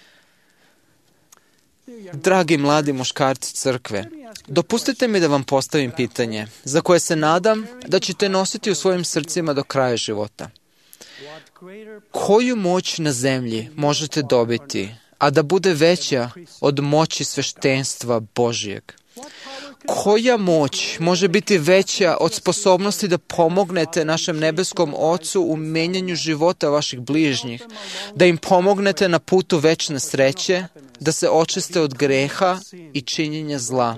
Dragi mladi muškarci crkve, dopustite mi da vam postavim pitanje, za koje se nadam da ćete nositi u svojim srcima do kraja života. Koju moć na zemlji možete dobiti, a da bude veća od moći sveštenstva Božijeg? Koja moć može biti veća od sposobnosti da pomognete našem nebeskom Ocu u menjanju života vaših bližnjih, da im pomognete na putu večne sreće, da se očiste od greha i činjenja zla?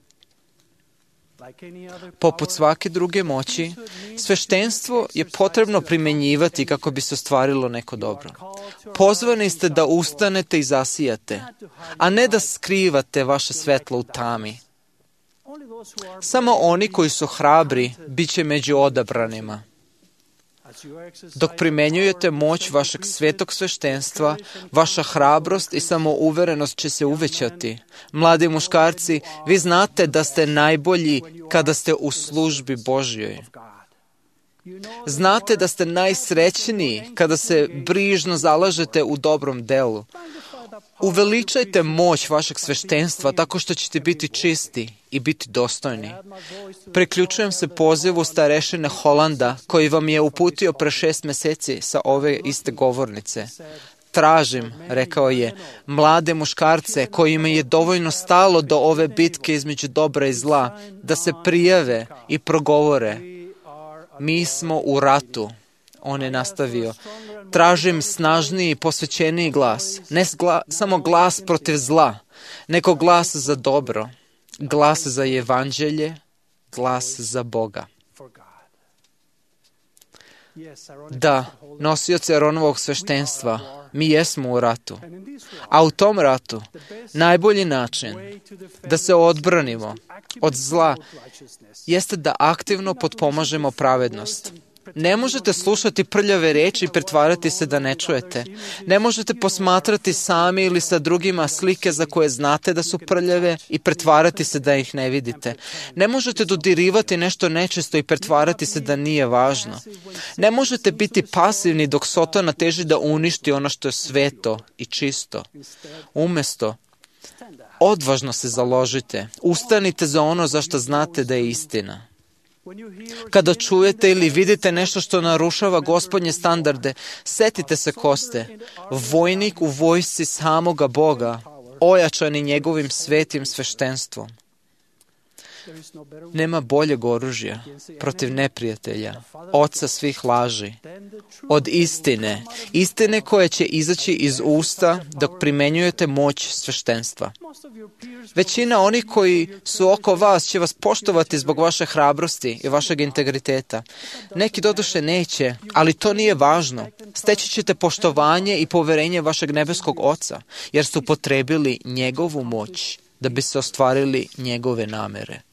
Poput svake druge moći, sveštenstvo je potrebno primenjivati kako bi se ostvarilo neko dobro. Pozvani ste da ustanete i zasijate, a ne da skrivate vaše svetlo u tami. Samo oni koji su hrabri bit će među odabranima. Dok primenjujete moć vašeg svetog sveštenstva, vaša hrabrost i samouverenost će se uvećati. Mladi muškarci, vi znate da ste najbolji kada ste u službi Božjoj. Znate da ste najsrećniji kada se brižno zalažete u dobrom delu. Uveličajte moć vašeg sveštenstva tako što ćete biti čisti i biti dostojni. Priključujem se pozivu starešine Holanda koji vam je uputio pre 6 meseci sa ove iste govornice. Tražim, rekao je, mlade muškarce kojima je dovoljno stalo do ove bitke između dobra i zla, da se prijave i progovore. Mi smo u ratu. On je nastavio. Tražim snažniji i posvećeniji glas. Ne samo glas protiv zla, nego glas za dobro. Glas za evanđelje, glas za Boga. Da, nosioci Aronovog sveštenstva, mi jesmo u ratu. A u tom ratu najbolji način da se odbranimo od zla jeste da aktivno potpomažemo pravednost. Ne možete slušati prljave reči i pretvarati se da ne čujete. Ne možete posmatrati sami ili sa drugima slike za koje znate da su prljave i pretvarati se da ih ne vidite. Ne možete dodirivati nešto nečisto i pretvarati se da nije važno. Ne možete biti pasivni dok Sotona teži da uništi ono što je sveto i čisto. Umesto, odvažno se založite. Ustanite za ono za što znate da je istina. Kada čujete ili vidite nešto što narušava Gospodnje standarde, setite se ko ste. Vojnik u vojsci samoga Boga, ojačani njegovim svetim sveštenstvom. Nema boljeg oružja protiv neprijatelja, oca svih laži, od istine. Istine koja će izaći iz usta dok primenjujete moć sveštenstva. Većina onih koji su oko vas će vas poštovati zbog vaše hrabrosti i vašeg integriteta. Neki doduše neće, ali to nije važno. Steći ćete poštovanje i poverenje vašeg nebeskog Oca, jer su potrebili njegovu moć da bi se ostvarili njegove namere.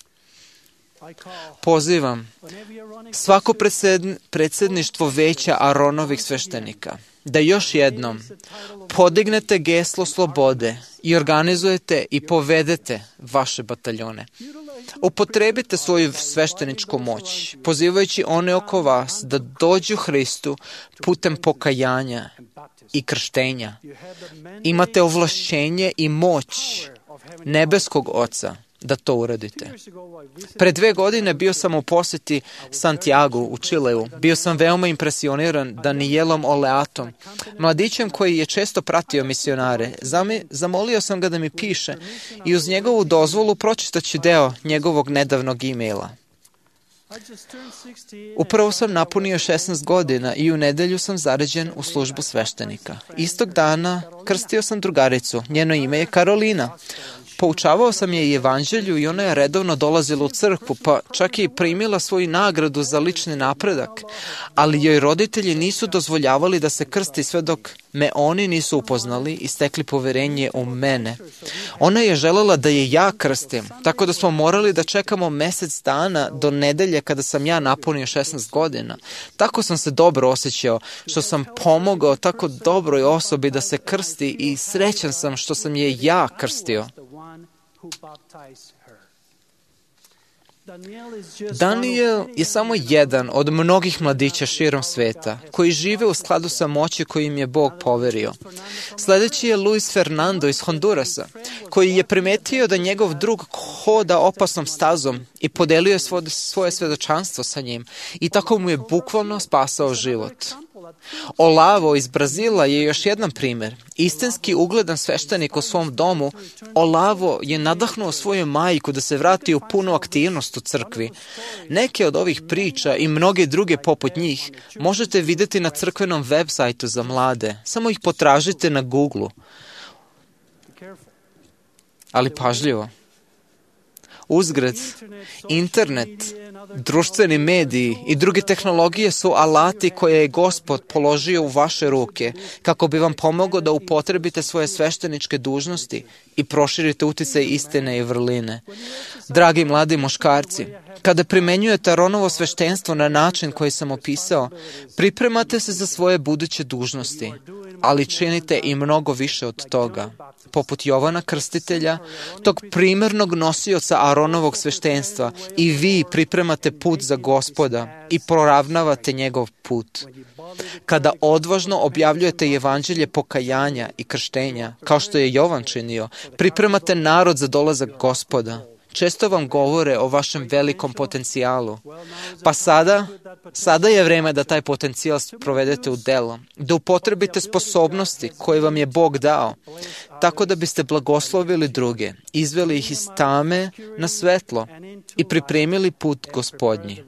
Pozivam svako predsjedništvo veća Aronovih sveštenika da još jednom podignete geslo slobode i organizujete i povedete vaše bataljone. Upotrebite svoju svešteničku moć, pozivajući one oko vas da dođu Hristu putem pokajanja i krštenja. Imate ovlašćenje i moć nebeskog Oca da to uradite. Pre 2 godine bio sam u posjeti Santiagu u Čileu. Bio sam veoma impresioniran Danielom Oleatom, mladićem koji je često pratio misionare. Zamolio sam ga da mi piše i uz njegovu dozvolu pročitaću deo njegovog nedavnog e-maila. Upravo sam napunio 16 godina i u nedelju sam zaređen u službu sveštenika. Istog dana krstio sam drugaricu, njeno ime je Karolina. Poučavao sam je i evanđelju i ona je redovno dolazila u crkvu, pa čak i primila svoju nagradu za lični napredak, ali joj roditelji nisu dozvoljavali da se krsti sve dok me oni nisu upoznali i stekli poverenje u mene. Ona je želela da je ja krstim, tako da smo morali da čekamo mjesec dana do nedelje kada sam ja napunio 16 godina. Tako sam se dobro osjećao što sam pomogao tako dobroj osobi da se krsti i srećan sam što sam je ja krstio. Daniel je samo jedan od mnogih mladića širom sveta koji žive u skladu sa moći koju im je Bog poverio. Sljedeći je Luis Fernando iz Hondurasa, koji je primetio da njegov drug hoda opasnom stazom i podelio je svoje svjedočanstvo sa njim i tako mu je bukvalno spasao život. Olavo iz Brazila je još jedan primjer. Istinski ugledan sveštenik u svom domu, Olavo je nadahnuo svoju majku da se vrati u punu aktivnost u crkvi. Neke od ovih priča i mnoge druge poput njih možete vidjeti na crkvenom web sajtu za mlade. Samo ih potražite na Google-u. Ali pažljivo. Uzgred, internet, društveni mediji i druge tehnologije su alati koje je Gospod položio u vaše ruke kako bi vam pomogao da upotrebite svoje svešteničke dužnosti i proširite utjecaj istine i vrline. Dragi mladi muškarci, kada primenjujete Aronovo sveštenstvo na način koji sam opisao, pripremate se za svoje buduće dužnosti, ali činite i mnogo više od toga. Poput Jovana Krstitelja, tog primjernog nosioca Aronovog sveštenstva, i vi pripremate put za Gospoda i proravnavate njegov put. Kada odvažno objavljujete evanđelje pokajanja i krštenja, kao što je Jovan činio, pripremate narod za dolazak Gospoda. Često vam govore o vašem velikom potencijalu. Pa sada je vrijeme da taj potencijal provedete u delo, da upotrebite sposobnosti koje vam je Bog dao, tako da biste blagoslovili druge, izveli ih iz tame na svetlo i pripremili put Gospodnji.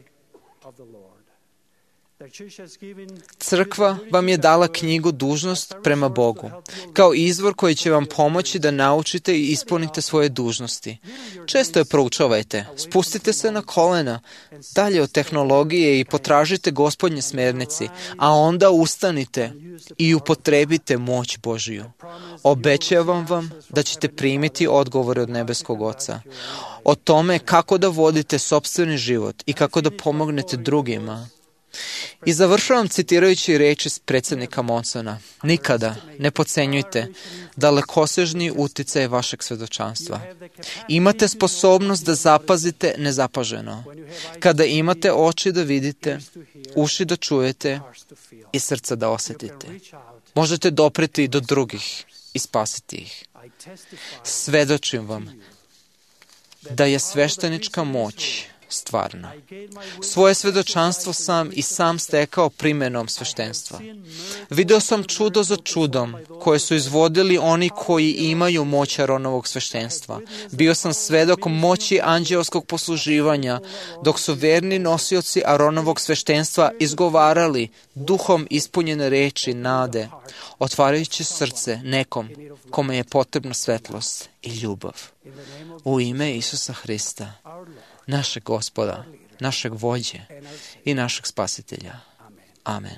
Crkva vam je dala knjigu Dužnost prema Bogu, kao izvor koji će vam pomoći da naučite i ispunite svoje dužnosti. Često je proučavajte, spustite se na kolena, dalje od tehnologije i potražite Gospodnje smjernici, a onda ustanite i upotrebite moć Božiju. Obećavam vam da ćete primiti odgovore od nebeskog Oca o tome kako da vodite sopstveni život i kako da pomognete drugima. I završavam citirajući riječi predsjednika Monsona. Nikada ne podcenjujte dalekosežni utjecaj vašeg svjedočanstva. Imate sposobnost da zapazite nezapaženo. Kada imate oči da vidite, uši da čujete i srca da osjetite. Možete dopreti do drugih i spasiti ih. Svedočim vam da je sveštenička moć stvarna. Svoje svedočanstvo sam i sam stekao primjenom sveštenstva. Video sam čudo za čudom koje su izvodili oni koji imaju moć Aronovog sveštenstva. Bio sam svedok moći anđeoskog posluživanja, dok su verni nosioci Aronovog sveštenstva izgovarali duhom ispunjene reči nade, otvarajući srce nekom kome je potrebna svetlost i ljubav. U ime Isusa Hrista, našeg Gospoda, našeg vođe i našeg Spasitelja. Amen.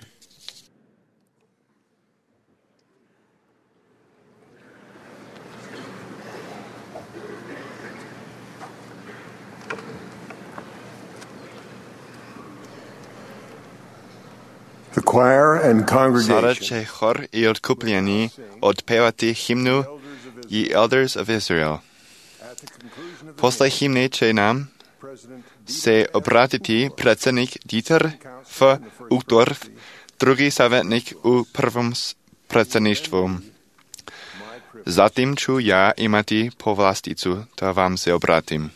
The choir and Sada congregation će hor i otkupljeni odpevati himnu Ye Elders of Israel. Posle himne će nam se obratiti predsjednik Dieter F. Uchtdorf, drugi savjetnik u prvom predsjedništvu. Zatim ću ja imati povlasticu da vam se obratim.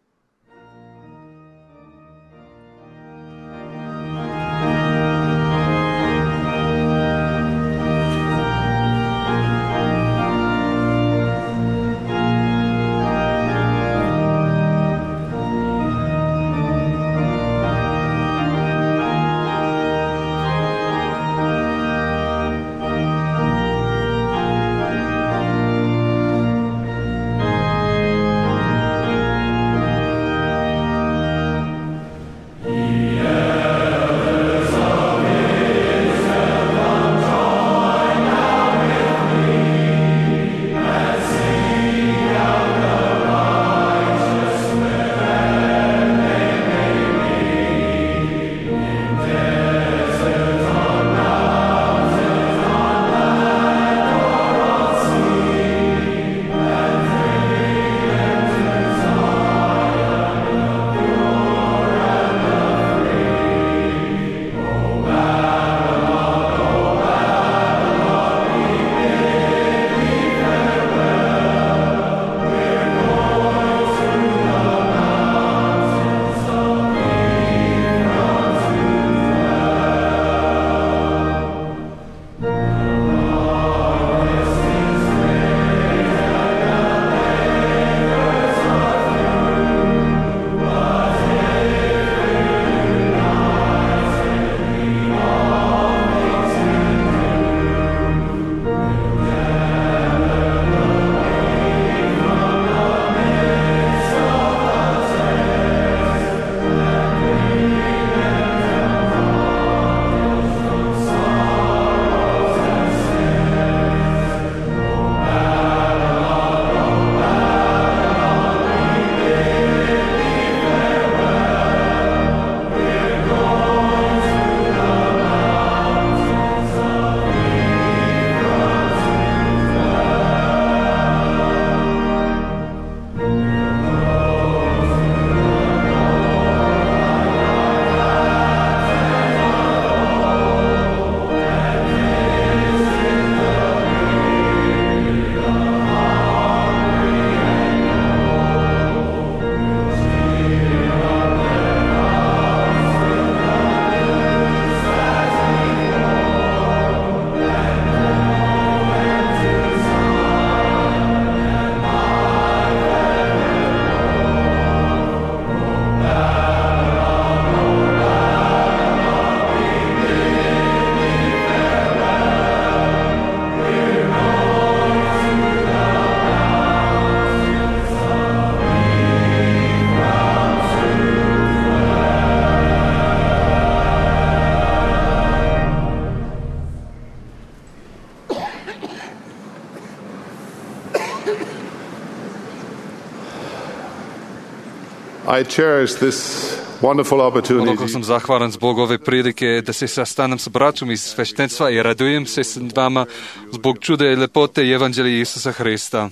I cherish this wonderful opportunity. Onako sam zahvalan zbog ove prilike da se sastanem s braćom iz sveštenstva i radujem se s vama zbog čude i lepote evanđelja Isusa Hrista.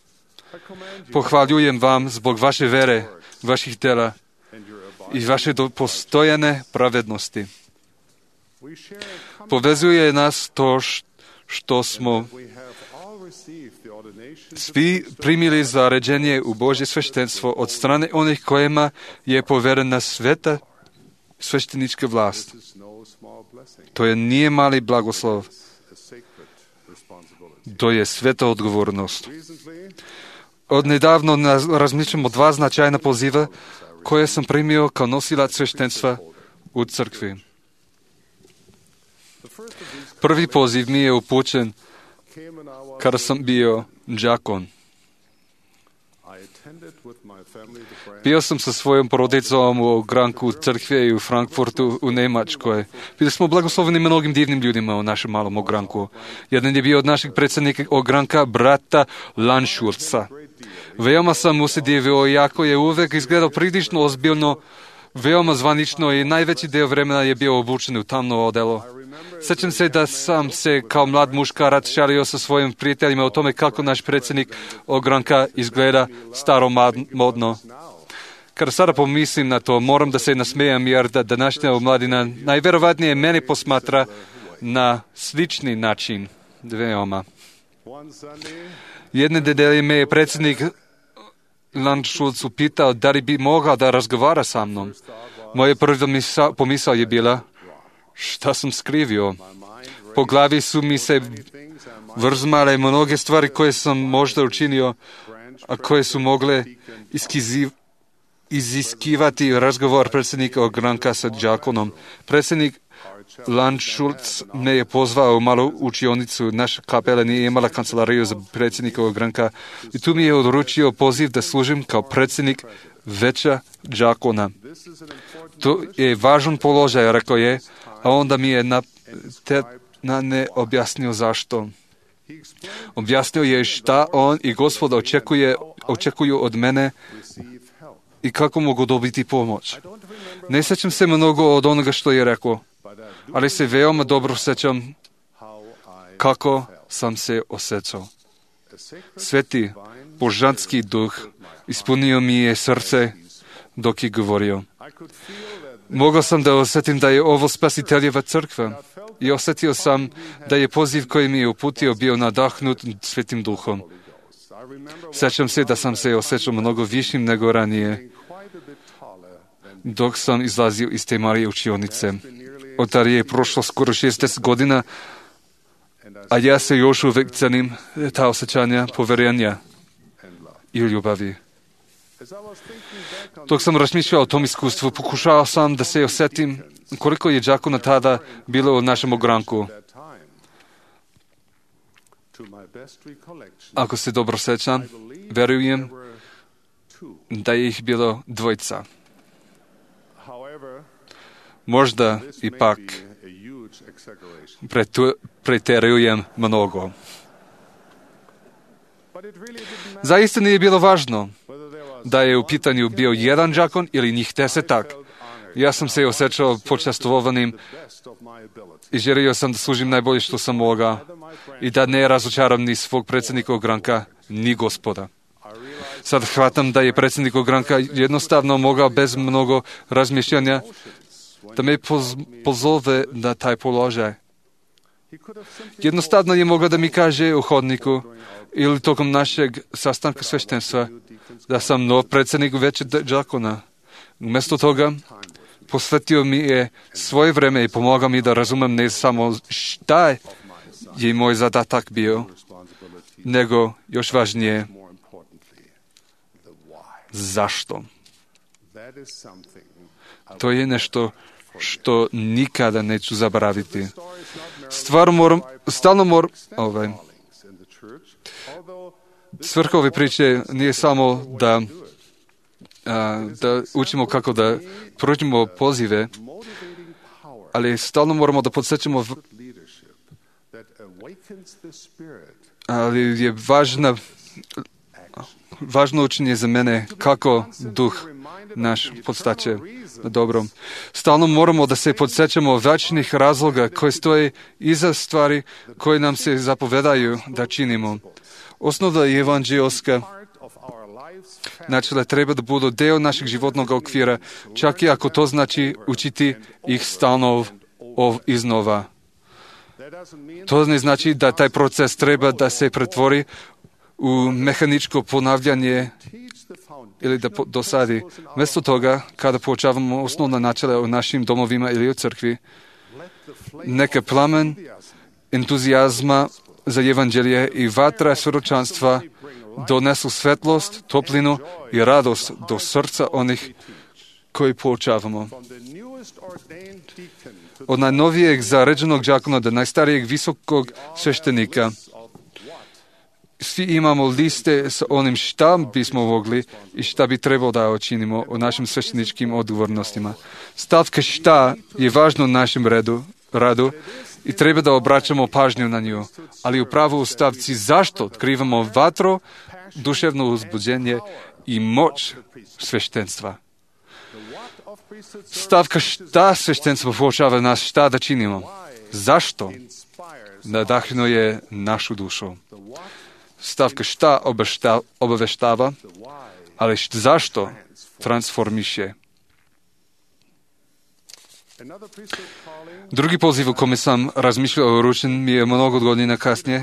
Pohvaljujem vam zbog vaše vere, vaših dela i vaše postojane pravednosti. Povezuje nas to što smo svi primili zaređenje u Božje sveštenstvo od strane onih kojima je poverena sveta sveštenička vlast. To nije mali blagoslov. To je sveta odgovornost. Odnedavno razmišljam o dva značajna poziva koje sam primio kao nosilac sveštenstva u crkvi. Prvi poziv mi je upućen kada sam bio đakon. Bio sam sa svojom porodicom u ogranku crkve i u Frankfurtu u Njemačkoj. Bili smo blagosloveni mnogim divnim ljudima u našem malom ogranku. Jedan je bio od našeg predsjednika ogranka, brata Landschulza. Veoma sam mu se divio, jako je uvek izgledao prilično ozbiljno, veoma zvanično i najveći dio vremena je bio obučen u tamno odelo. Sjećam se da sam se kao mlad muškarac šalio sa svojim prijateljima o tome kako naš predsjednik ogranka izgleda staromodno. Kada sada pomislim na to, moram da se nasmijem jer da današnja omladina najvjerovatnije mene posmatra na slični način. Veoma. Jedne nedelje me je predsjednik Landschulz upitao da li bi mogao da razgovara sa mnom. Moja prva pomisao je bila, šta sam skrivio? Po glavi su mi se vrzmale mnoge stvari koje sam možda učinio, a koje su mogle iziskivati razgovor predsjednika ogranka sa đakonom. Predsjednik Landschulz me je pozvao u malu učionicu. Naša kapela nije imala kancelariju za predsjednika ogranka i tu mi je uručio poziv da služim kao predsjednik veća đakona. To je važan položaj, rekao je, a onda mi je ne objasnio zašto. Objasnio je šta on i Gospod očekuju od mene i kako mogu dobiti pomoć. Ne sjećam se mnogo od onoga što je rekao, ali se veoma dobro sjećam kako sam se osjećao. Sveti božanski duh ispunio mi je srce dok je govorio. Mogao sam da osjetim da je ovo spasiteljeva crkva i osjetio sam da je poziv koji mi je uputio bio nadahnut Svetim duhom. Sjećam se da sam se osjećao mnogo višim nego ranije dok sam izlazio iz te male učionice. Od tada je prošlo skoro 60 godina, a ja se još uvijek cenim ta osjećanja poverenja i ljubavi. Dok sam razmišljao o tom iskustvu, pokušao sam da se osjetim koliko je đakona tada bilo u našem ogranku. Ako se dobro sjećam, verujem da je ih bilo dvojica. Možda ipak preterujem mnogo. Zaista nije bilo važno da je u pitanju bio jedan đakon ili njih 10. Ja sam se osjećao počastvovanim i želio sam da služim najbolje što sam mogao i da ne razočaram ni svog predsjednika ogranka, ni Gospoda. Sad hvatam da je predsjednik ogranka jednostavno mogao bez mnogo razmišljanja da me pozove na taj položaj. Jednostavno je mogao da mi kaže u hodniku ili tokom našeg sastanka sveštenstva da sam nov predsjednik veća đakona. Umjesto toga posvetio mi je svoje vreme i pomogao mi da razumem ne samo šta je moj zadatak bio, nego još važnije zašto. To je nešto što nikada neću zaboraviti. Svrha ove priče nije samo da učimo kako da pružimo pozive, ali stalno moramo da podsjećamo, ali je važno učenje za mene kako duh naš podstače na dobrom. Stalno moramo da se podsjećamo važnih razloga koje stoje iza stvari koje nam se zapovedaju da činimo. Osnovna evanđelska načela treba da budu deo našeg životnog okvira, čak i ako to znači učiti ih stalno iznova. To ne znači da taj proces treba da se pretvori u mehaničko ponavljanje ili da dosadi. Mjesto toga, kada poučavamo osnovna načela u našim domovima ili u crkvi, neka plamen entuzijazma za evanđelje i vatra svjedočanstva donesu svetlost, toplinu i radost do srca onih koji poučavamo. Od najnovijeg zaređenog đakona do najstarijeg visokog sveštenika. Svi imamo liste s onim šta bismo mogli i šta bi trebalo da učinimo u našim svešteničkim odgovornostima. Stavka šta je važno u našem radu i treba da obraćamo pažnju na nju. Ali upravo u stavci zašto otkrivamo vatro, duševno uzbuđenje i moć sveštenstva. Stavka šta sveštenstvo poučava nas šta da činimo. Zašto nadahnuje našu dušu. Stavka šta obaveštava, ali zašto transformiše. Drugi poziv u kome sam razmišljao uručen mi je mnogo godina kasnije,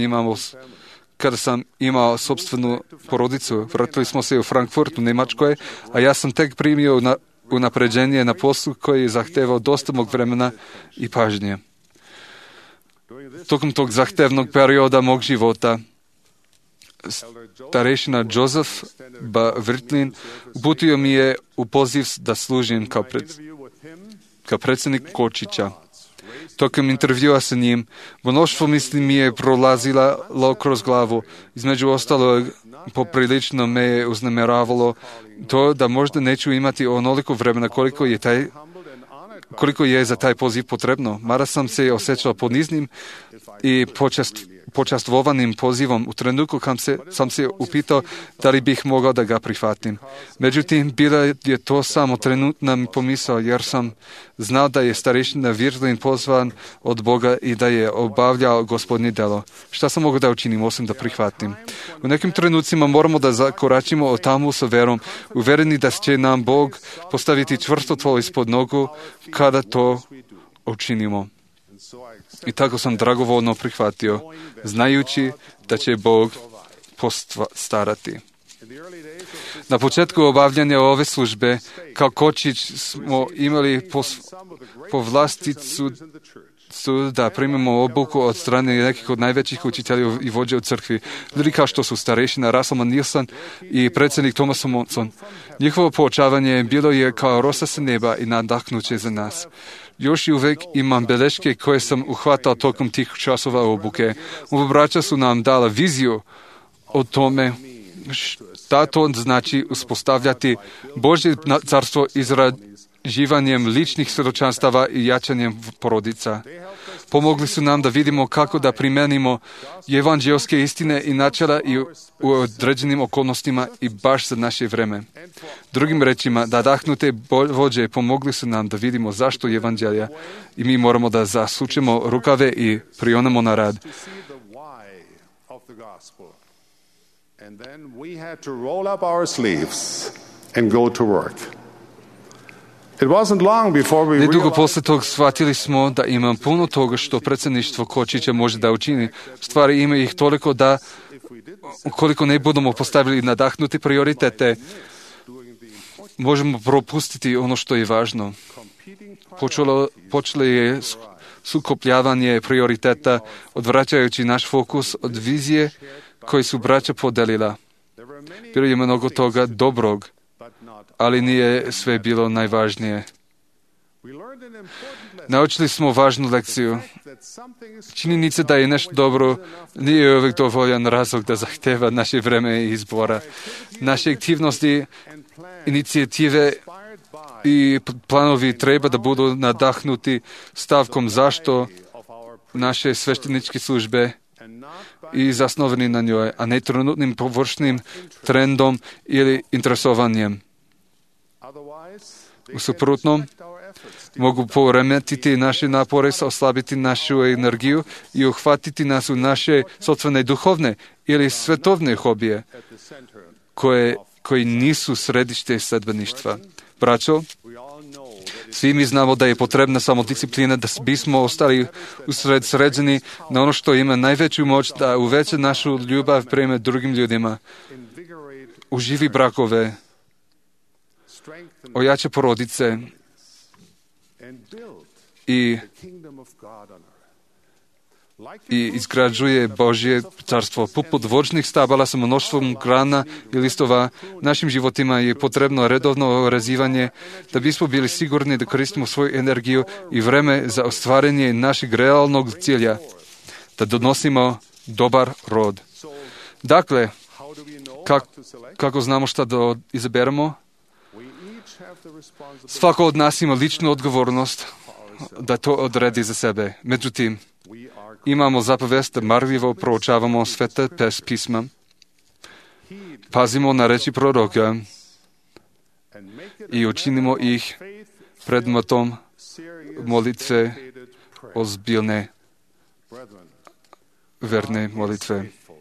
kada sam imao sopstvenu porodicu. Vratili smo se u Frankfurt u Njemačkoj, a ja sam tek primio unapređenje na poslu koji je zahtevao dosta mog vremena i pažnje. Tokom tog zahtevnog perioda mog života starešina Joseph Vrtlin uputio mi je u poziv da služim kao predsjednik Kočića. Tokom intervjua sa njim, mnoštvo misli mi je prolazilo kroz glavu. Između ostalog, poprilično me je uznemiravalo to da možda neću imati onoliko vremena koliko je za taj poziv potrebno. Mada sam se osjećao poniznim i počastvovanim pozivom u trenutku kad sam se upitao da li bih mogao da ga prihvatim. Međutim, bila je to samo trenutna pomisao jer sam znao da je starešina Vrtlin pozvan od Boga i da je obavljao Gospodnje delo. Šta sam mogao da učinim osim da prihvatim? U nekim trenucima moramo da zakoračimo od tamo sa verom, uvereni da će nam Bog postaviti čvrsto tlo ispod nogu kada to učinimo. I tako sam dragovoljno prihvatio, znajući da će Bog postarati. Na početku obavljanja ove službe, kao Kočić smo imali povlasticu da primimo obuku od strane nekih od najvećih učitelja i vođa u crkvi. Ljudi kao što su starešina Russell Nilsson i predsjednik Thomas Monson. Njihovo poučavanje bilo je kao rosa sa neba i nadahnuće za nas. Još i uvijek imam beleške koje sam uhvatao tokom tih časova obuke. Ova braća su nam dala viziju o tome šta to znači uspostavljati Božje carstvo izrađivanjem ličnih svjedočanstava i jačanjem porodica. Pomogli su nam da vidimo kako da primenimo evanđelske istine i načela i u određenim okolnostima i baš za naše vreme. Drugim rečima, nadahnute vođe pomogli su nam da vidimo zašto evanđelja i mi moramo da zasučemo rukave i prionemo na rad. And then we had to roll up our sleeves and go to work. It wasn't long before we Nedugo posle tog shvatili smo da ima puno toga što predsjedništvo Kočića može da učini. Stvari ima ih toliko da, ukoliko ne budemo postavili nadahnuti prioritete, možemo propustiti ono što je važno. Počelo je sukobljavanje prioriteta, odvraćajući naš fokus od vizije koji su braća podelila. Bilo je mnogo toga dobrog, ali nije sve bilo najvažnije. Naučili smo važnu lekciju. Činjenica da je nešto dobro nije uvijek dovoljan razlog da zahteva naše vreme i izbora. Naše aktivnosti, inicijative i planovi treba da budu nadahnuti stavkom zašto naše svešteničke službe i zasnovani na njoj, a ne trenutnim površnim trendom ili interesovanjem. U suprotnom, mogu poremetiti naše napore, oslabiti našu energiju i uhvatiti nas u naše sopstvene duhovne ili svetovne hobije, koji nisu središte sledbeništva. Braćo, Svi mi znamo da je potrebna samodisciplina da bismo ostali usredsređeni na ono što ima najveću moć da uveća našu ljubav prema drugim ljudima, uživi brakove, ojača porodice i izgrađuje Božje carstvo. Poput voćnih stabala sa mnoštvom grana i listova, našim životima je potrebno redovno orazivanje da bismo bili sigurni da koristimo svoju energiju i vreme za ostvarenje našeg realnog cilja, da donosimo dobar rod. Dakle, kako znamo šta da izaberemo? Svako od nas ima ličnu odgovornost da to odredi za sebe. Međutim, imamo zapovest da marljivo proučavamo sveta pisma, pazimo na reči proroka i učinimo ih predmetom molitve, ozbiljne, verne molitve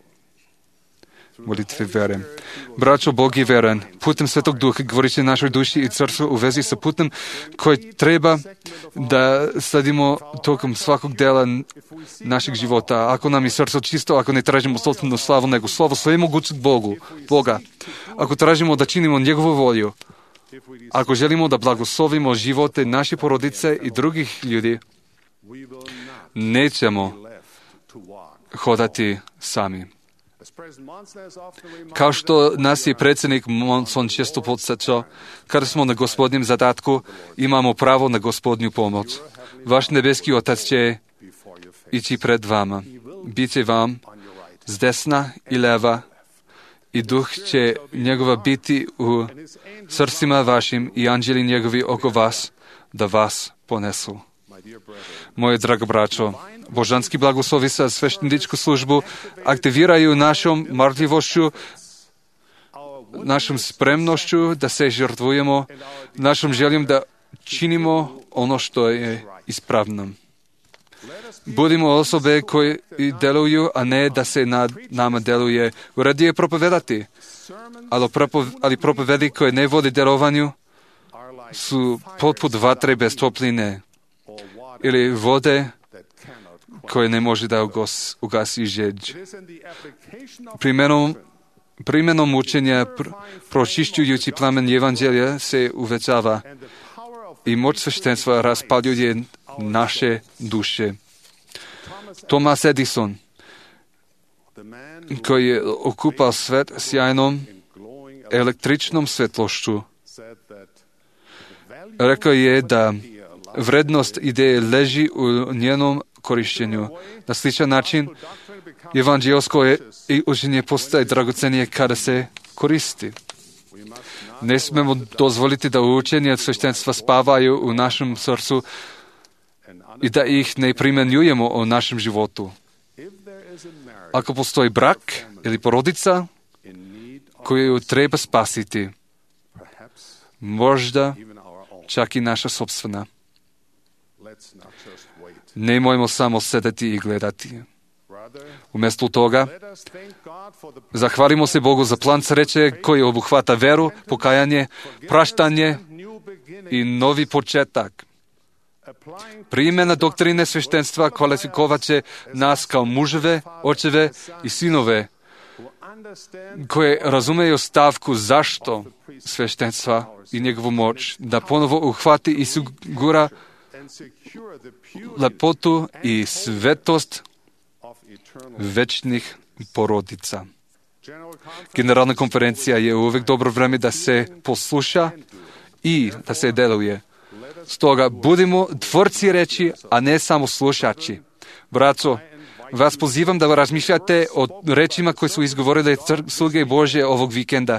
vere. Braćo, Bog je veren. Putem Svetog Duha govoriće našoj duši i srcu u vezi sa putem koji treba da sledimo tokom svakog dela našeg života. Ako nam je srce čisto, ako ne tražimo sopstvenu slavu, nego slovo svemogućeg Boga, ako tražimo da činimo njegovu volju, ako želimo da blagoslovimo živote naše porodice i drugih ljudi, nećemo hodati sami. Kao što nas je predsjednik Monson često podsjećao, kada smo na Gospodnjem zadatku, imamo pravo na Gospodnju pomoć. Vaš nebeski Otac će ići pred vama. Biće vam s desna i leva i duh će njegova biti u srcima vašim i anđeli njegovi oko vas, da vas ponesu. Moje drago braćo, božanski blagoslovi sa svešteničku službu aktiviraju našom marljivošću, našom spremnošću da se žrtvujemo, našom željom da činimo ono što je ispravno. Budimo osobe koje deluju, a ne da se nad nama deluje. U redu je propovedati, ali propovedi koje ne vodi delovanju su poput vatre bez topline ili vode koje ne može da ugasi žeđ. Primjenom učenja pročišćujući plamen evanđelja se uvećava i moć sveštenstva raspaljuje naše duše. Thomas Edison, koji je okupao svet sjajnom električnom svetlošću, rekao je da vrednost ideje leži u njenom korištenju. Na sličan način, evanđelsko učenje postaje dragocenije kada se koristi. Ne smemo dozvoliti da učenje sveštenstva spavaju u našem srcu i da ih ne primjenjujemo u našem životu. Ako postoji brak ili porodica koju treba spasiti, možda čak i naša sopstvena, nemojmo samo sedeti i gledati. Umjesto toga, zahvalimo se Bogu za plan sreće koji obuhvata veru, pokajanje, praštanje i novi početak. Primjena doktrine sveštenstva kvalifikovat će nas kao muževe, očeve i sinove koje razumeju stavku zašto sveštenstva i njegovu moć da ponovo uhvati i sigura lepotu i svetost večnih porodica. Generalna konferencija je uvijek dobro vreme da se posluša i da se deluje. Stoga budimo tvorci reči, a ne samo slušači. Braco, vas pozivam da razmišljate o rečima koje su izgovorile sluge Božje ovog vikenda.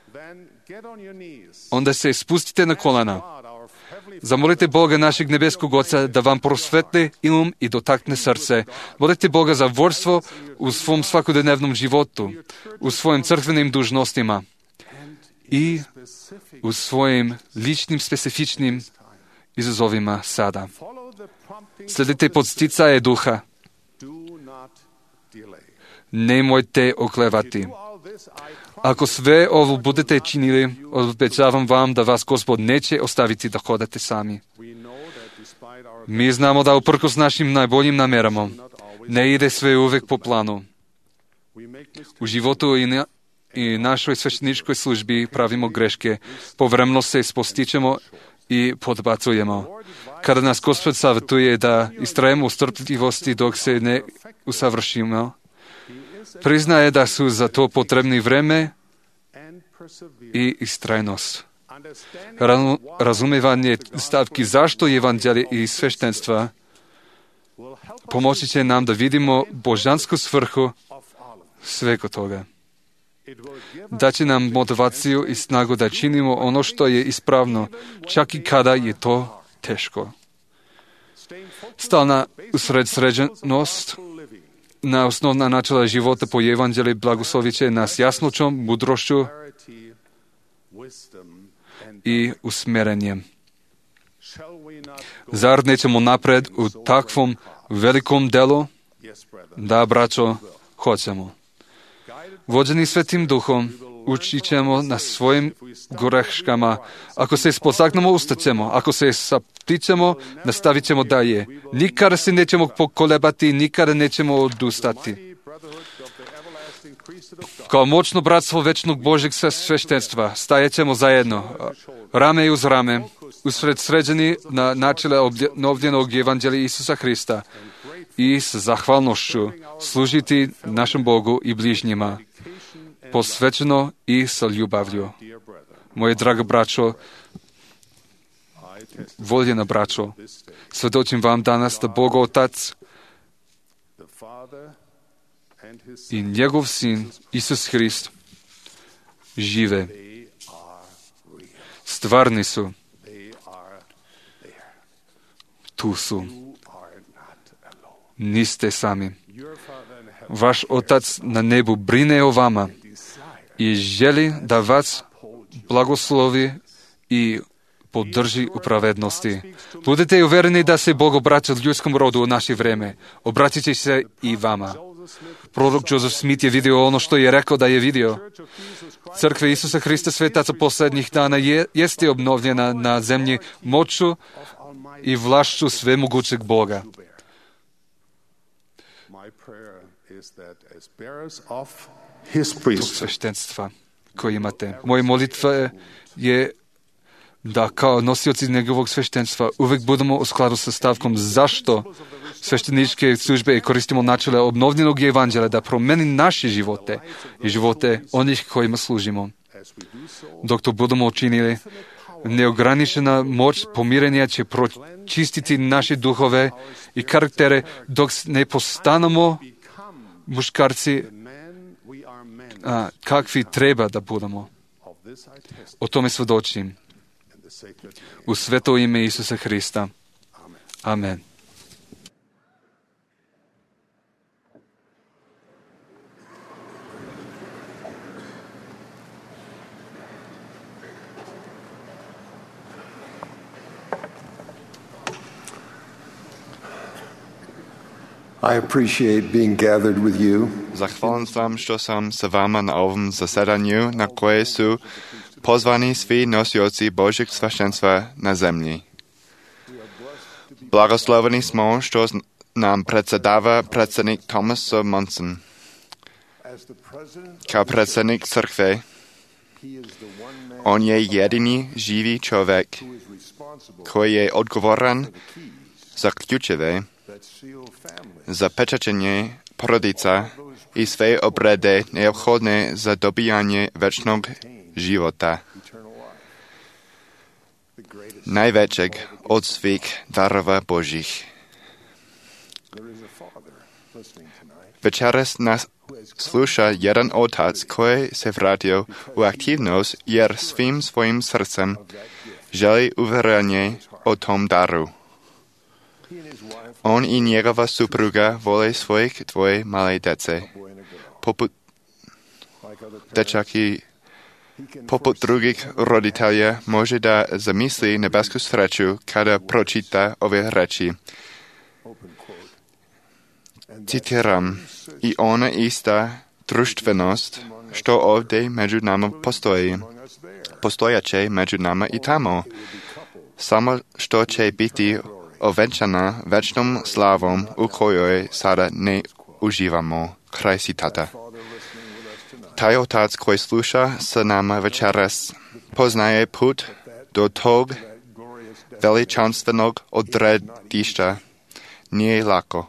Onda se spustite na kolana. Zamolite Boga našeg nebeskog Oca da vam prosvetli um i dotakne srce. Molite Boga za vodstvo u svom svakodnevnom životu, u svojim crkvenim dužnostima i u svojim ličnim specifičnim izazovima sada. Sledite podsticaje duha. Nemojte oklevati. Ako sve ovo budete činili, obećavam vam da vas Gospod neće ostaviti da hodate sami. Mi znamo da uprkos našim najboljim namerama ne ide sve uvek po planu. U životu i našoj svešteničkoj službi pravimo greške, povremeno se spostičemo i podbacujemo. Kada nas Gospod savjetuje da istrajemo u strpljivosti dok se ne usavršimo, priznaje da su za to potrebni vreme i istrajnost. Razumevanje stavki zašto Evanđelje i sveštenstva pomoći će nam da vidimo božansku svrhu svega toga. Daće nam motivaciju i snagu da činimo ono što je ispravno, čak i kada je to teško. Stalna usredsređenost na osnovna načela života po Evanđelju blagoslovit će nas jasnoćom, mudrošću i usmjerenjem. Zar nećemo napred u takvom velikom delu? Da, braćo, hoćemo. Vođeni Svetim Duhom, učit ćemo na svojim greškama. Ako se spotaknemo, ustaćemo. Ako se saptićemo, nastavit ćemo dalje. Nikada se nećemo pokolebati, nikada nećemo odustati. Kao moćno bratstvo večnog Božeg sveštenstva stajet ćemo zajedno, rame uz rame, usredsređeni na načele obnovljenog Evanđelja Isusa Hrista i s zahvalnošću služiti našem Bogu i bližnjima, posvećeno i sa ljubavlju. Moje drago braćo, voljena braćo, svedočim vam danas da Bog Otac i njegov sin Isus Hrist žive. Stvarni su. Tu su. Niste sami. Vaš Otac na nebu brine o vama i želi da vas blagoslovi i podrži u pravednosti. Budete uvjereni da se Bog obraća ljudskom rodu u naše vrijeme. Obratit će se i vama. Prorok Joseph Smith je vidio ono što je rekao da je vidio. Crkva Isusa Hrista svetaca posljednjih dana jeste obnovljena na zemlji moću i vlašću svemogućeg Boga. Tog sveštenstva koji imate. Moja molitva je da kao nosioci njegovog sveštenstva uvijek budemo u skladu sa stavkom zašto svešteničke službe i koristimo načela obnovljenog Evanđelja da promeni naše živote i živote onih kojima služimo. Dok to budemo učinili, neograničena moć pomirenja će pročistiti naše duhove i karaktere dok ne postanemo muškarci kakvi treba da budemo. O tome svedočim. U sveto ime Isusa Hrista. Amen. I appreciate being gathered with you. Zahvalan sam što sam sa vama na ovom zasedanju na koje su pozvani svi nosioci Božeg sveštenstva na zemlji. Blagosloveni smo što nam predsjedava predsjednik Thomas Monson. Kao predsjednik crkve, on je jedini živi čovjek koji je odgovoran za ključeve za pečaćenje porodica i sve obrede neophodne za dobijanje večnog života, najvećeg od svih darova Božích. Večeras nas sluša jedan otac koji se vratio u aktivnost jer svým svojim srdcem želi uvěření o tom daru. On i njegova supruga vole svojich dvoje malé dece. Poput drugih roditelja može da zamisli nebesku sreću kada pročita ove reči. Citiram, i ona ista društvenost, što ovdje među nama postoji. Postojaće među nama i tamo. Samo što će biti ovenčana večnom slavom u kojoj sada ne uživamo. Kraj citata. Taj otac koji sluša sa nama večeras poznaje put do tog veličanstvenog odredišta. Nije lako.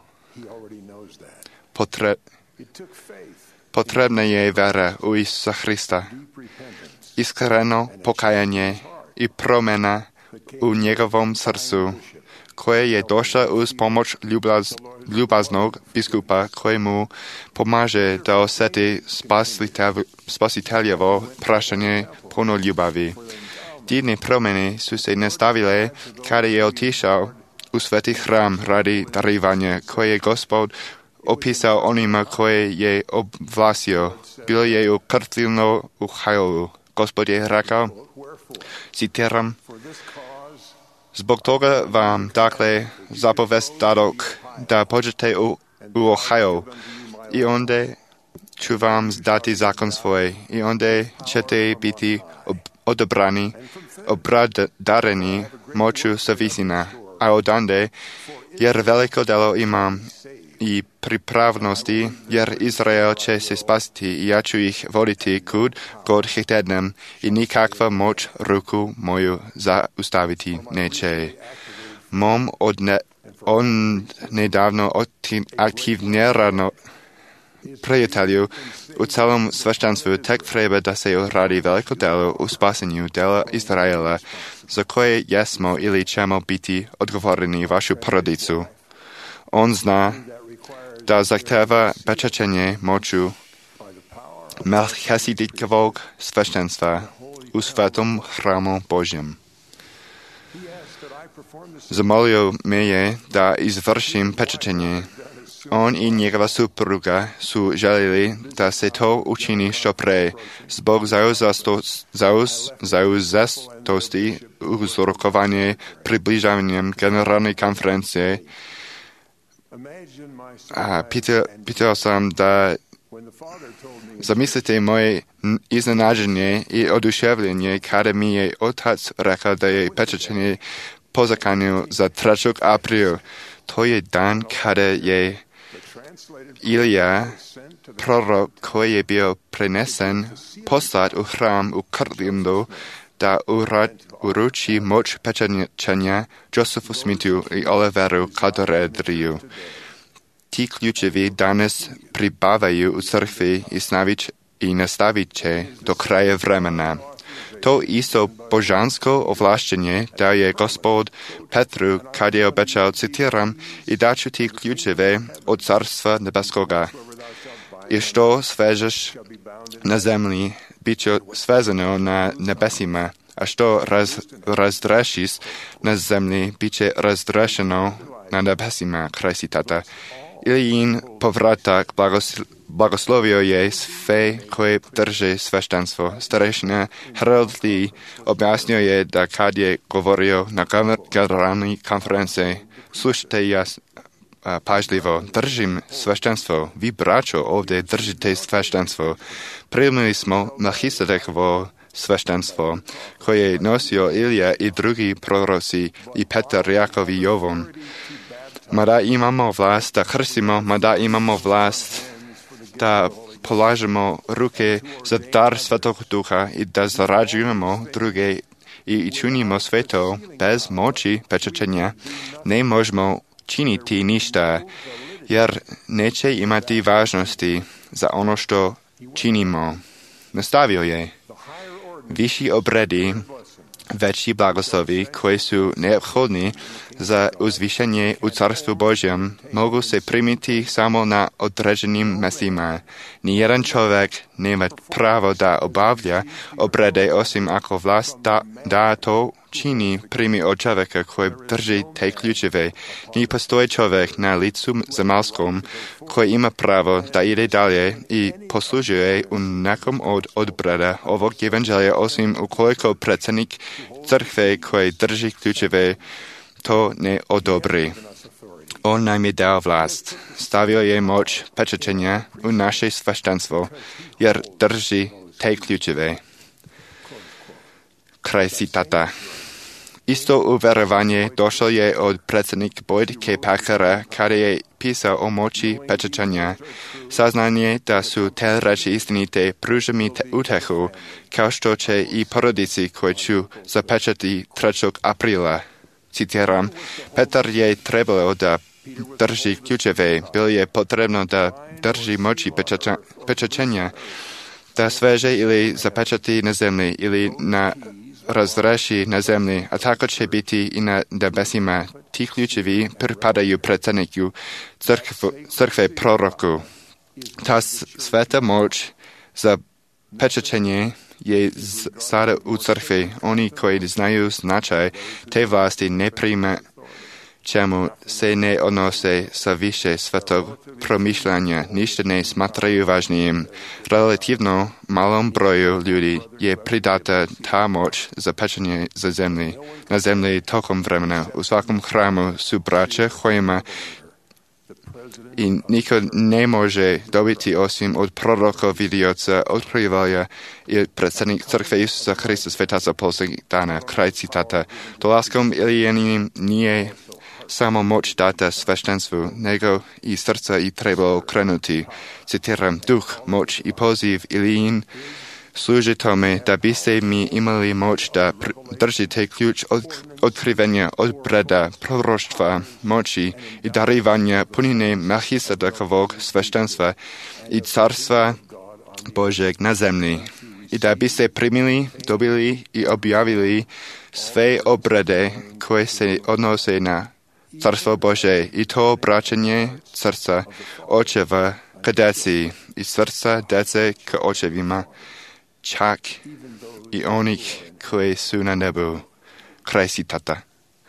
Potrebna je vera u Isusa Hrista, iskreno pokajanje i promjena u njegovom srcu, koje je došla uz pomoć ljubaznog biskupa koji mu pomaže da osjeti spasiteljevo prašanje puno ljubavi. Divne promjene su se nastavile kada je otišao u sveti hram radi darivanja koje je Gospod opisao onima koje je obvlasio. Bilo je u krtlivno u hajlu. Gospod je rekao, citiram, zbog toga vam, dakle, zapovest dadok, da pođete u Ohio i onda ću vam dati zakon svoj i onda ćete biti odabrani, obradareni moću sa visina, a odande, jer veliko delo imam i pripravnosti, jer Izrael će se spasiti i ja ću ih voditi kud god htednem i nikakva moć ruku moju zaustaviti neće. Mom on nedavno aktivnirano prijatelju u celom sveštenstvu tek treba da se uradi veliko delo u spasenju dela Izraela, za koje jesmo ili ćemo biti odgovorni vašu porodicu. On zna da zahteva pečaćenje moću Melchisedekevog sveštenstva u svetom hramu Božjem. Zamolio me je da izvršim pečaćenje. On i njegova supruga su željeli da se to učini što pre, zbog zauzetosti uzrokovanje približavanjem generalne konferencije. Pitao sam da zamislite moje iznenađenje i oduševljenje kada mi je otac rekao da je pečaćenje po zakanju za 3. april. To je dan kada je Ilija, prorok koji je bio prenesen, poslat u hram u Kirtlandu da uruči moć pečaćenja Josephu Smithu i Oliveru Calderedriju. Ti ključevi danas pribavaju u crkvi i nastavit će do kraja vremena. To isto božansko ovlaštenje da je Gospod Petru, kad je obećao, citiram, i daću ti ključeve od carstva nebeskoga. I što svežeš na zemlji, bit će svezano na nebesima, a što razdrešiš na zemlji, bit će razdrešeno na nebesima. Kraj citata. Ilijin povratak blagoslovio je sve koje drže sveštenstvo. Starešina Harold Lee objasnio je da kad je govorio na generalnoj konferenciji, slušajte pažljivo, držim sveštenstvo. Vi, braćo, ovdje držite sveštenstvo. Primili smo Melchisedekovo sveštenstvo, koje je nosio Ilija i drugi proroci i Petar, Jakov i Jovan. Mada imamo vlast da krstimo, mada imamo vlast da polažemo ruke za dar Svetog Duha i da zarađujemo druge i činimo sve to bez moći pečaćenja, ne možemo činiti ništa, jer neće imati važnosti za ono što činimo. Nastavio je. Viši obredi, veći blagoslovi koji su neophodni za uzvišenje u Carstvu Božjem mogu se primiti samo na određenim mjestima. Nijedan čovjek nema pravo da obavlja obrede osim ako vlast da to čini primi od čovjeka koji drži te ključeve. Ni postoji čovjek na licu zemaljskom koji ima pravo da ide dalje i poslužuje u nekom od obreda ovog evanđelja osim ukoliko predsjednik crkve koji drži ključeve to ne odobri. On nam je dal vlast, stavil je moč pečačenja u naše sveštenstvo, jer drži te ključeve. Kraj citata. Isto uverovanje došlo je od predsjednika Boyd K. Packera kada je pisao o moći pečačenja. Saznanje da su te reči istinite pruža mi utehu, kao što će i porodici koji ću zapečati 3. aprila. Citiram, Petar je trebalo da drži ključeve, bilo je potrebno da drži moći pečačenja, da sveže ili zapečati na zemlji ili na razreši na zemlji, a tako će biti i na nebesima. Ti ključevi pripadaju predsjedniku crkve proroku. Ta sveta moć za pečačenje je sada u crkvi. Oni koji znaju značaj te vlasti ne prima čemu se ne odnose sa više svetog promišljanja, ništa ne smatraju važnijim. Relativno malom broju ljudi je pridata ta moć za pečenje na zemlji tokom vremena. U svakom hramu su braća kojima i niko ne može dobiti osim od proroka, vidioca, otkrivalja i predsjednik crkve Isusa Hrista svetaca posljednjih dana. Kraj citata. Dolaskom Ilijanim nije samo moć data sveštenstvu, nego i srca i treba okrenuti. Citiram, duh, moć i poziv Ilijin služi tome da biste mi imali moć da držite ključ otkrivenja od breda, proroštva, moći i darivanja punine Melchisedekovog sveštenstva i carstva Božeg na zemlji. I da biste primili, dobili i objavili sve obrede koje se odnose na Carstvo Bože i to obraćanje srca očeva k deci i srca dece k očevima, čak i onih koji su na nebu. Kraj citata.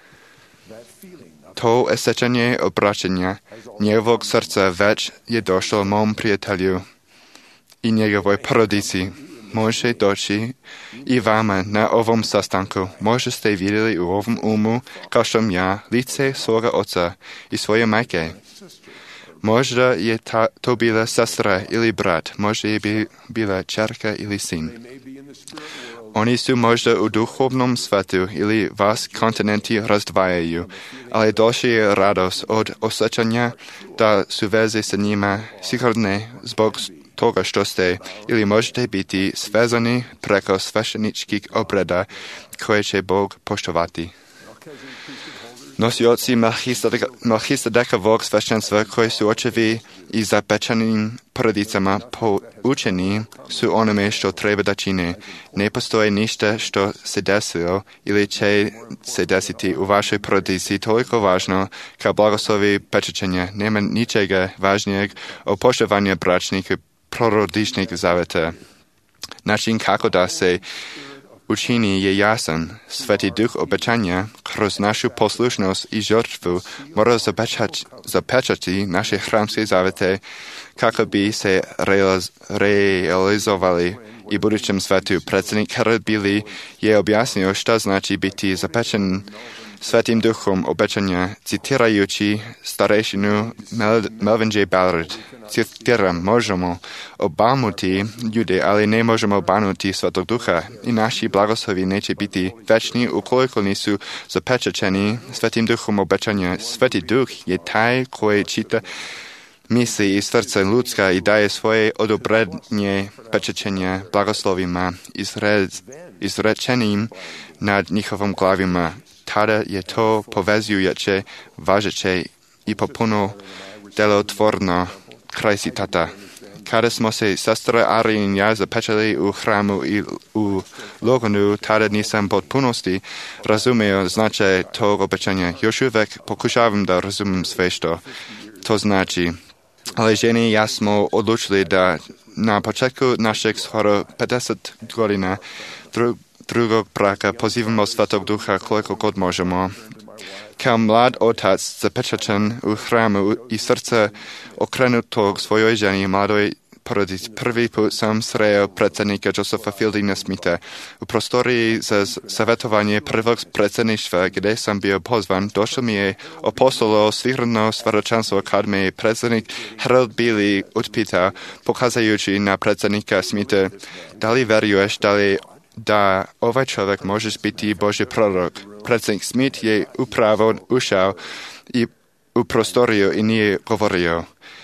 To osjećanje obraćanja njegovog srca već je došlo mom prijatelju i njegovoj porodici. Može doći i vama na ovom sastanku. Možda ste vidjeli u ovom umu, kao što ja, lice svoga oca i svoje majke. Možda je to bila sestra ili brat, možda je bila čerka ili sin. Oni su možda u duhovnom svetu ili vas kontinenti razdvajaju, ali došli je radost od osjećanja da su veze sa njima sigurne zbog toga što ste ili možete biti svezani preko svešteničkih obreda koje će Bog poštovati. Nosioci Melchisedekovog sveštenstva koji su očevi i zapečenim porodicama poučeni su onome što treba da čine. Ne postoji ništa što se desilo ili će se desiti u vašoj porodici toliko važno kao blagoslovi pečačenja. Nema ničega važnijeg od poštovanja bračnih i porodičnih zaveta. Način kako da se učini je jasan. Sveti duh obećanja kroz našu poslušnost i žrtvu mora zapečati naše hramske zavete kako bi se realizovali i budućem svetu. Predsjednik Harold Billy je objasnio šta znači biti zapečen Svetim duhom obećanja, citirajući starešinu Melvin J. Ballard. Citiram, možemo obanuti ljude, ali ne možemo obanuti Svetog duha i naši blagoslovi neće biti večni ukoliko nisu zapečaćeni Svetim duhom obećanja. Sveti duh je taj koji čita misli i srca ljudska i daje svoje odobrenje pečaćenja blagoslovima izrečenim nad njihovom glavima. Tada je to povezujuće, važeće i popuno delotvorno. Kraj citata. Kada smo se sestra Ari i ja zapečali u hramu i u Loganu, tada nisam potpunosti razumio značaj tog obećanja. Još uvek pokušavam da razumem sve što to znači. Ali ženi i ja smo odlučili da na početku našeg skoro 50 godina drugog braka pozivamo Svetog duha koliko god možemo. Kao mlad otac zapečačen u hramu i srce okrenutog svojoj ženi mladoj porodic. Prvi put sam sreo predsjednika Josepha Fieldinga Smitha. U prostoriji za savjetovanje prvog predsjedništva gdje sam bio pozvan, došlo mi je apostolo svirno svjedočanstvo kad me je predsjednik Harold Bailey utpitao, pokazujući na predsjednika Smitha, da li veruješ da ovaj čovjek možeš biti Božji prorok. Predsjednik Smith je upravo ušao u prostoriju i nije govorio.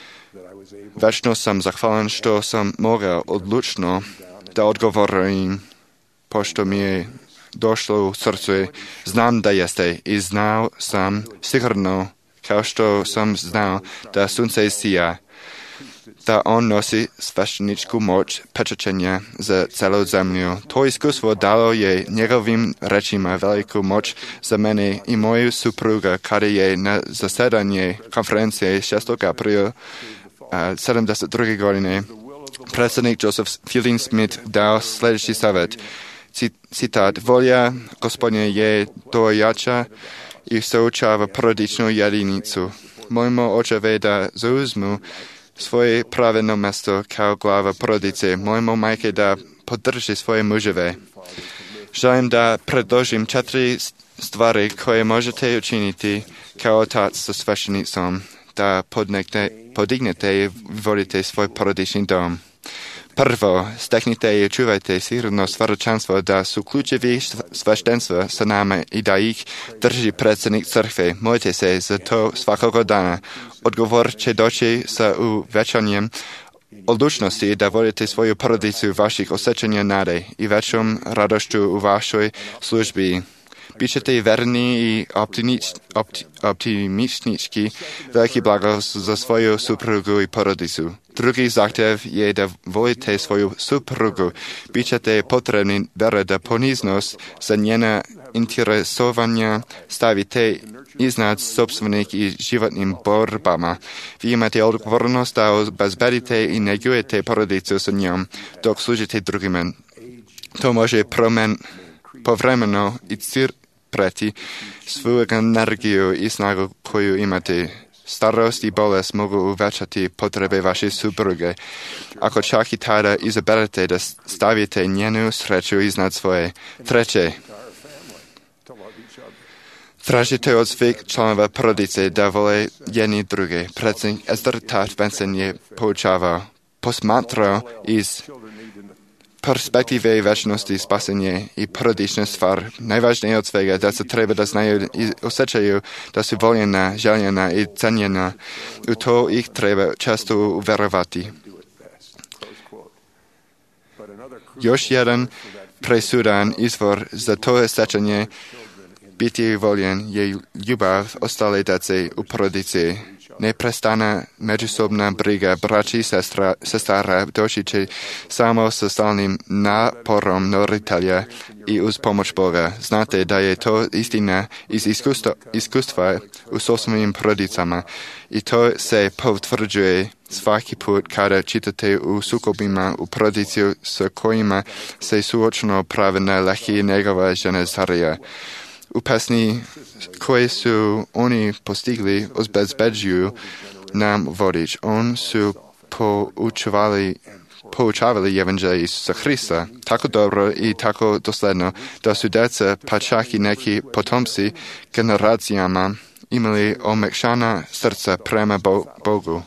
Večno sam zahvalan što sam mogao odlučno da odgovorim, pošto mi je došlo u srcu. Znam da jeste i znao sam sigurno, kao što sam znao da sunce sija, da on nosi svešteničku moć pečaćenja za celu zemlju. To iskustvo dalo je njegovim rečima veliku moć za mene i moju supruga, kada je na zasedanje konferencije 6. aprila 72. godine predsjednik Joseph Fielding Smith dao sljedeći savjet. Citat, volja Gospodnja je dojača i součava porodičnu jedinicu. Molimo očeve da zauzmu svoje pravedno mjesto kao glava porodice. Molimo majke da podrži svoje muževe. Želim da predložim 4 stvari koje možete učiniti kao otac sa sveštenicom, da podignete i vodite svoj porodični dom. Prvo, steknite i čuvajte sigurno svjedočanstvo da su ključevi sveštenstva sa nama i da ih drži predsjednik crkve. Molite se za to svakoga dana. Odgovor će doći sa uvećanjem odlučnosti da vodite svoju porodicu vaših osjećanja nade i većom radošću u vašoj službi. Bićete verni i optimistički veliki blago za svoju suprugu i porodicu. Drugi zahtjev je da volite svoju suprugu. Bićete potrebni vera da poniznost za njena interesovanja stavite iznad sopstvenih i životnim borbama. Vi imate odgovornost da obezbedite i negujete porodicu sa njom dok služite drugima. To može povremeno preti svoju energiju i snagu koju imate. Starost i bolest mogu uvećati potrebe vaše supruge. Ako čak i tada izaberete da stavite njenu sreću iznad svoje. Treće, tražite od svih članova porodice da vole jedni druge. Predsjednik Esther Taft Benson je poučavao, posmatrao iz perspektive večnosti spasenje i porodična stvar. Najvažnije od svega da se treba da znaju i osjećaju da su voljena, željena i cenjena. U to ih treba često uverovati. Još jedan presudan izvor za to osjećanje biti voljen je ljubav ostale djece u porodici. Neprestana međusobna briga braći i sestara doći će samo sa stalnim naporom roditelja i uz pomoć Boga. Znate da je to istina iz iskustva u sobstvenim porodicama i to se potvrđuje svaki put kada čitate u sukobima u porodiciju s kojima se suočno pravedna Lehi njegova žena Sarija. U pesni koje su oni postigli obezbeđuju nam vodič. On su poučavali evanđelje Isusa Hrista tako dobro i tako dosledno da su djeca, pa čak i neki potomci generacijama imali omekšana srca prema Bogu.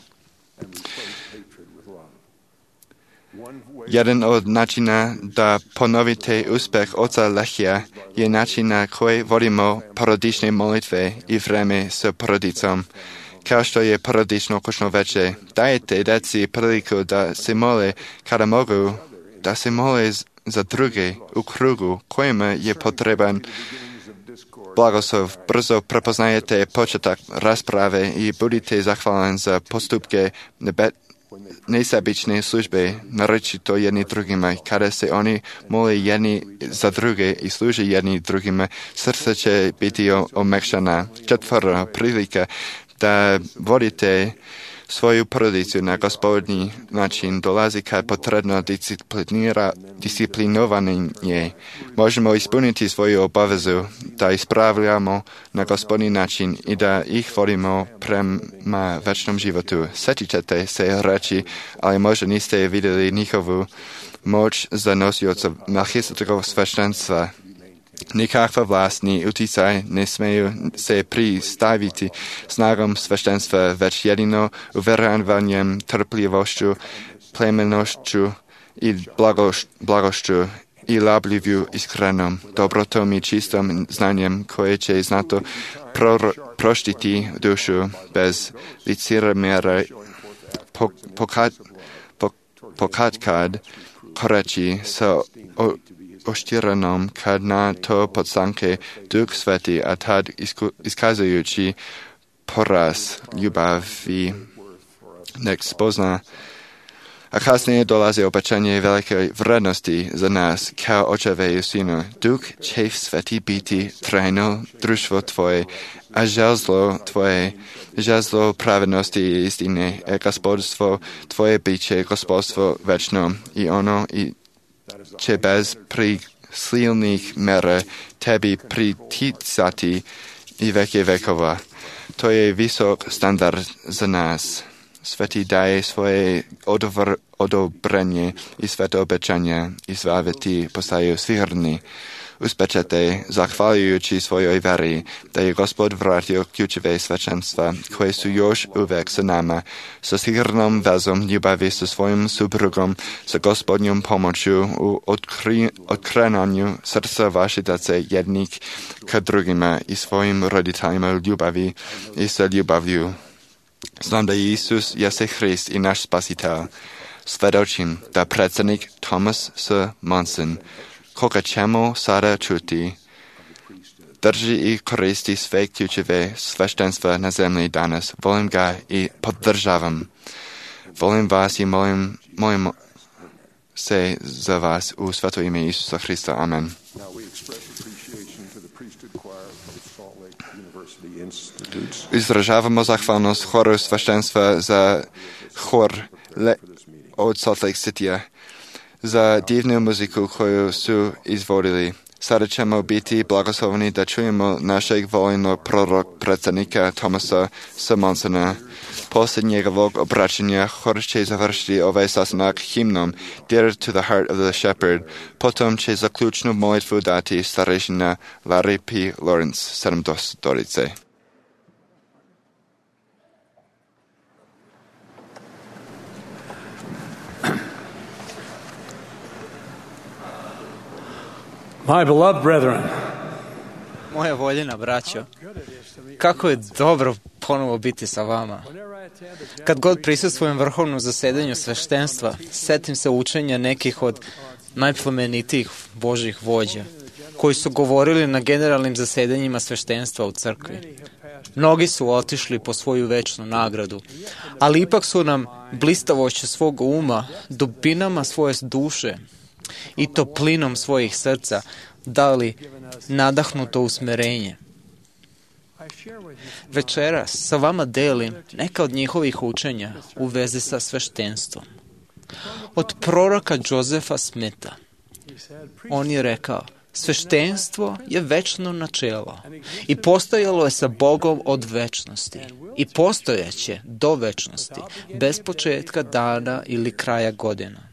Jedan od načina da ponovite uspjeh oca Lehija je način na koji vodimo porodične molitve i vreme s porodicom. Kao što je porodično kućno veče, dajete djeci priliku da se mole kada mogu, da se mole za druge u krugu kojima je potreban blagoslov. Brzo prepoznajete početak rasprave i budite zahvalan za postupke nesebične službe, naročito jedni drugima. Kada se oni mole jedni za druge i služe jedni drugima, srce će biti omekšana. Četvora prilika da vodite svoju porodicu na gospodnji način, dolazi kad potrebno disciplinovanje. Možemo ispuniti svoju obavezu da ispravljamo na gospodnji način i da ih vodimo prema večnom životu. Sjetit ćete se reći, ali možda niste vidjeli njihovu moć za nosioca melchizedekov sveštenstva. Nikakva vlast ni uticaj ne smeju se pristaviti snagom sveštenstva, već jedino uvjeravanjem, trpljivošću, plemenošću i blagošću i labljivju iskrenom, dobrotom i čistom znanjem koje će znato proštiti dušu bez licemjera pokatkad koreći sa oštiranom kad na to podsanke Duh Sveti, a tad iskazujući poraz ljubavi nek spozna. A kasnije dolazi obećanje velike vrednosti za nas kao očeve i sinu. Duh će sveti biti trajno društvo tvoje, a žezlo pravednosti i istine, a gospodstvo tvoje biće gospodstvo večno i ono i će bez prisilnih mera tebi priticati i veke vekova. To je visok standard za nas. Sveti daje svoje odobrenje i sveto obećanje i svaveti postaju sigurni. Uspečete, zahvaljujući svojoj veri, da je Gospod vratio ključeve svečanstva, koje su još uvek sa nama, sa sigurnom vezom ljubavi sa svojim suprugom, sa Gospodnjom pomoću u otkrenanju srca vaše djece jednih ka drugima i svojim roditeljima ljubavi i sa ljubavlju. Znam da Isus jeste Hrist i naš spasitelj. Svedočim da predsjednik Thomas S. Monson, koga ćemo sada čuti, drži i koristi sve ključeve sveštenstva na zemlji danas. Volim ga i podržavam. Volim vas i molim se za vas u sveto ime Isusa Hrista. Amen. Izražavamo zahvalnost horu sveštenstva za hor od Salt Lake City za divnu muziku koju su izvodili. Sada ćemo biti blagosloveni da čujemo našeg voljenog predsjednika Thomasa S. Monsona. Poslije njegovog obraćanja hor će završiti ovaj sastanak himnom Dear to the Heart of the Shepherd. Potom će zaključnu molitvu dati starešina Larry P. Lawrence, 7 My beloved brethren, Moja voljena braćo, kako je dobro ponovo biti sa vama. Kad god prisustvujem vrhovnom zasedanju sveštenstva, setim se učenja nekih od najplemenitijih Božih vođa, koji su govorili na generalnim zasedanjima sveštenstva u crkvi. Mnogi su otišli po svoju večnu nagradu, ali ipak su nam blistavošću svog uma, dubinama svoje duše i toplinom svojih srca dali nadahnuto usmerenje. Večeras sa vama delim neka od njihovih učenja u vezi sa sveštenstvom. Od proroka Josefa Smitha. On je rekao, sveštenstvo je večno načelo i postojalo je sa Bogom od večnosti i postojaće do večnosti, bez početka dana ili kraja godina.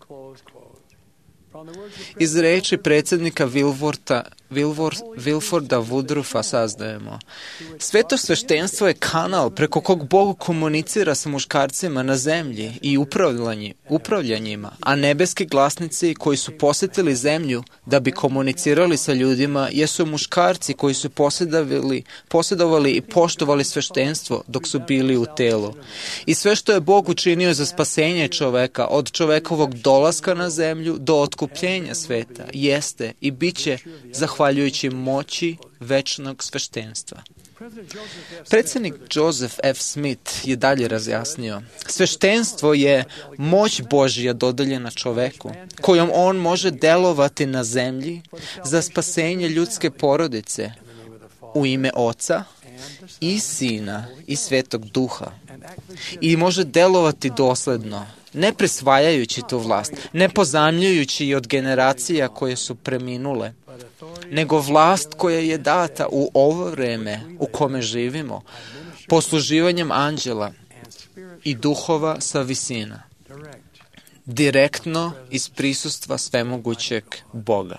Iz reči predsjednika Wilforda Woodruffa saznajemo. Sveto sveštenstvo je kanal preko kog Bog komunicira sa muškarcima na zemlji i upravljanjima, a nebeski glasnici koji su posjetili zemlju da bi komunicirali sa ljudima jesu muškarci koji su posjedovali i poštovali sveštenstvo dok su bili u telu. I sve što je Bog učinio za spasenje čoveka od čovekovog dolaska na zemlju do otkupljenja sveta jeste i bit će zahvaljujući moći večnog sveštenstva. Predsjednik Joseph F. Smith je dalje razjasnio. Sveštenstvo je moć Božja dodeljena čoveku, kojom on može delovati na zemlji za spasenje ljudske porodice u ime Oca i Sina i Svetog Duha i može delovati dosledno, ne prisvajajući tu vlast, ne pozajmljujući od generacija koje su preminule, nego vlast koja je data u ovo vreme u kome živimo, posluživanjem anđela i duhova sa visina, direktno iz prisustva svemogućeg Boga.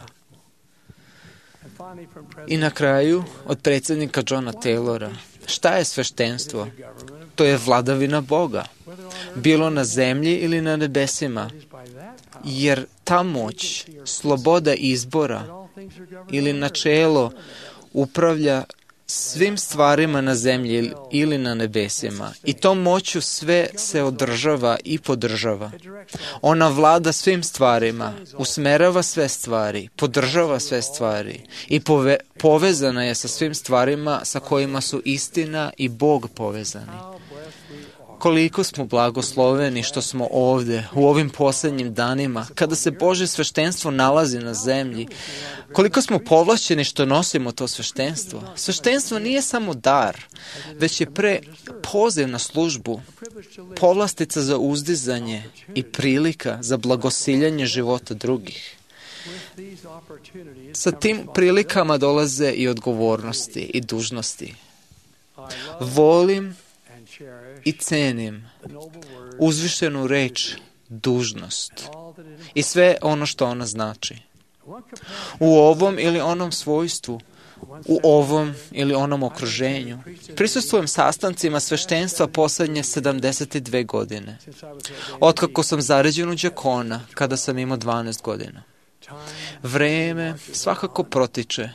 I na kraju, od predsjednika Johna Taylora, šta je sveštenstvo? To je vladavina Boga, bilo na zemlji ili na nebesima, jer ta moć, sloboda izbora ili načelo upravlja svim stvarima na zemlji ili na nebesima i tom moću sve se održava i podržava. Ona vlada svim stvarima, usmerava sve stvari, podržava sve stvari i povezana je sa svim stvarima sa kojima su istina i Bog povezani. Koliko smo blagosloveni što smo ovdje u ovim posljednjim danima, kada se Božje sveštenstvo nalazi na zemlji. Koliko smo povlašćeni što nosimo to sveštenstvo. Sveštenstvo nije samo dar, već je poziv na službu, povlastica za uzdizanje i prilika za blagosiljanje života drugih. Sa tim prilikama dolaze i odgovornosti i dužnosti. Volim i cenim uzvišenu reč dužnost i sve ono što ona znači. U ovom ili onom svojstvu, u ovom ili onom okruženju. Prisustvujem sastancima sveštenstva posljednje 72 godine. Otkako sam zaređen u đakona, kada sam imao 12 godina. Vreme svakako protiče.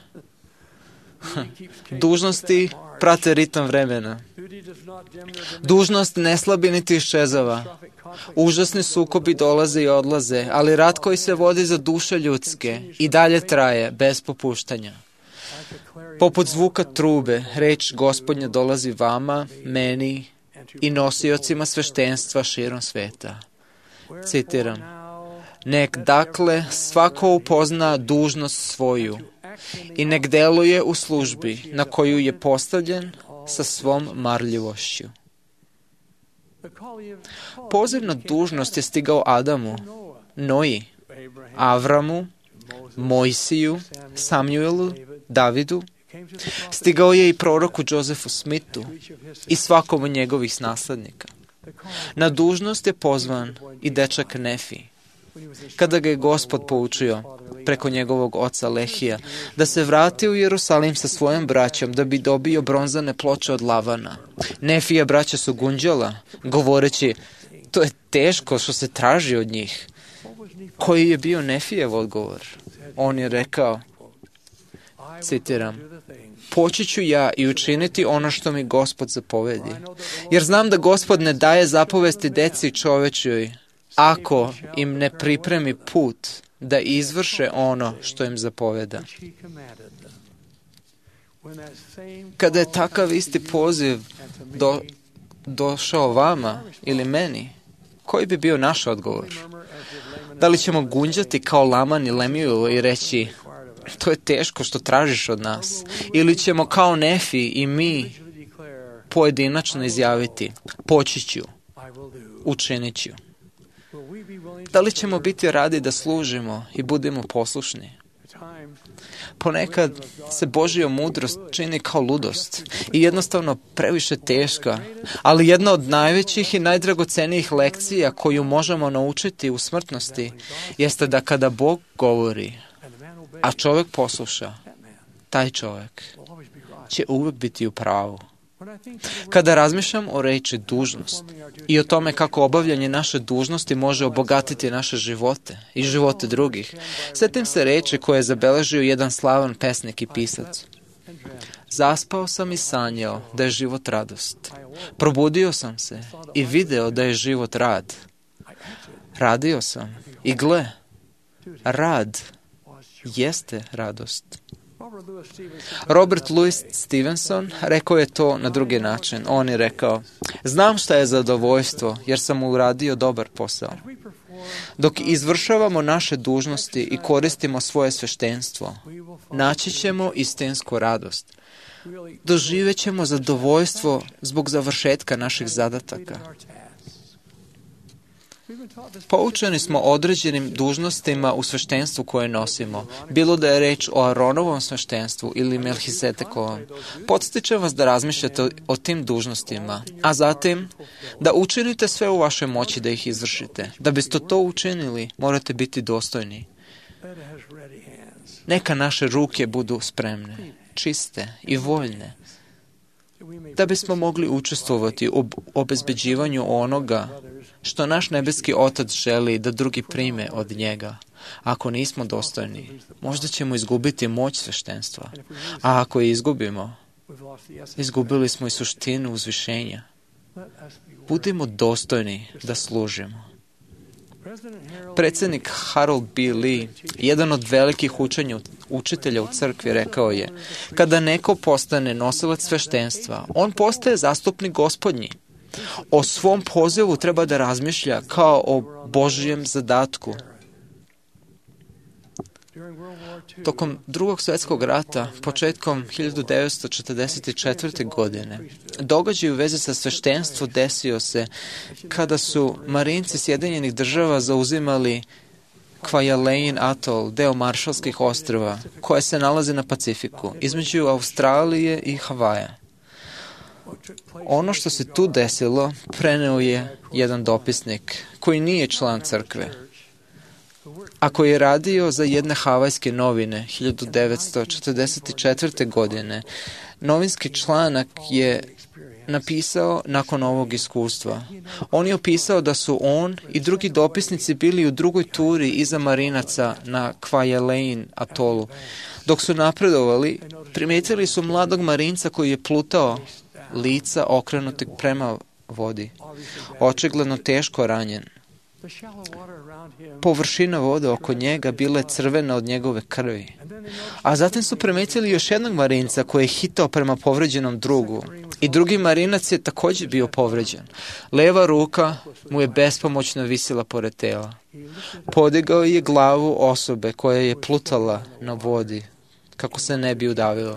Dužnosti prate ritam vremena. Dužnost ne slabi niti iščezava. Užasni sukobi dolaze i odlaze, ali rat koji se vodi za duše ljudske i dalje traje bez popuštanja. Poput zvuka trube, reč Gospodnja dolazi vama, meni i nosiocima sveštenstva širom sveta. Citiram. Nek dakle svako upozna dužnost svoju i nek deluje u službi na koju je postavljen sa svom marljivošću. Poziv na dužnost je stigao Adamu, Noji, Avramu, Mojsiju, Samuelu, Davidu. Stigao je i proroku Josefu Smithu i svakom od njegovih naslednika. Na dužnost je pozvan i dečak Nefi. Kada ga je Gospod poučio preko njegovog oca Lehija da se vrati u Jerusalim sa svojom braćom da bi dobio bronzane ploče od Lavana. Nefija braća su gunđala, govoreći, to je teško što se traži od njih. Koji je bio Nefijev odgovor? On je rekao, citiram, poći ću ja i učiniti ono što mi Gospod zapovedi, jer znam da Gospod ne daje zapovesti deci čovečoj, ako im ne pripremi put da izvrše ono što im zapoveda. Kada je takav isti poziv došao vama ili meni, koji bi bio naš odgovor? Da li ćemo gunđati kao Laman i Lemuel i reći, to je teško što tražiš od nas? Ili ćemo kao Nefi i mi pojedinačno izjaviti, poći ću, učinit ću? Da li ćemo biti radi da služimo i budemo poslušni? Ponekad se Božja mudrost čini kao ludost i jednostavno previše teška, ali jedna od najvećih i najdragocenijih lekcija koju možemo naučiti u smrtnosti jeste da kada Bog govori, a čovjek posluša, taj čovjek će uvijek biti u pravu. Kada razmišljam o reči dužnost i o tome kako obavljanje naše dužnosti može obogatiti naše živote i živote drugih, sjetim se reči koje je zabeležio jedan slavan pesnik i pisac. Zaspao sam i sanjao da je život radost. Probudio sam se i video da je život rad. Radio sam i gle, rad jeste radost. Robert Louis Stevenson rekao je to na drugi način. On je rekao, znam šta je zadovoljstvo jer sam uradio dobar posao. Dok izvršavamo naše dužnosti i koristimo svoje sveštenstvo, naći ćemo istinsku radost. doživjet ćemo zadovoljstvo zbog završetka naših zadataka. Poučeni smo određenim dužnostima u sveštenstvu koje nosimo, bilo da je reč o Aronovom sveštenstvu ili Melhisedekovom. Podstičem vas da razmišljate o tim dužnostima, a zatim da učinite sve u vašoj moći da ih izvršite. Da biste to učinili, morate biti dostojni. Neka naše ruke budu spremne, čiste i voljne, da bismo mogli učestvovati u obezbeđivanju onoga što naš nebeski Otac želi da drugi prime od njega. Ako nismo dostojni, možda ćemo izgubiti moć sveštenstva. A ako je izgubimo, izgubili smo i suštinu uzvišenja. Budimo dostojni da služimo. Predsjednik Harold B. Lee, jedan od velikih učitelja u crkvi, rekao je: kada neko postane nosilac sveštenstva, on postaje zastupnik Gospodnji. O svom pozivu treba da razmišlja kao o Božijem zadatku. Tokom Drugog svjetskog rata, početkom 1944. godine, događaj u vezi sa sveštenstvom desio se kada su Marinci Sjedinjenih Država zauzimali Kwajalein atol, deo Maršalskih ostrva, koje se nalazi na Pacifiku, između Australije i Havaja. Ono što se tu desilo preneo je jedan dopisnik koji nije član crkve, a koji je radio za jedne havajske novine 1944. godine. Novinski članak je napisao nakon ovog iskustva. On je opisao da su on i drugi dopisnici bili u drugoj turi iza marinaca na Kwajalein atolu. Dok su napredovali, primijetili su mladog marinca koji je plutao lica okrenutih prema vodi, očigledno teško ranjen. Površina vode oko njega bila je crvena od njegove krvi. A zatim su primetili još jednog marinca koji je hitao prema povređenom drugu. I drugi marinac je također bio povređen. Leva ruka mu je bespomoćno visila pored tela. Podigao je glavu osobe koja je plutala na vodi, kako se ne bi udavilo.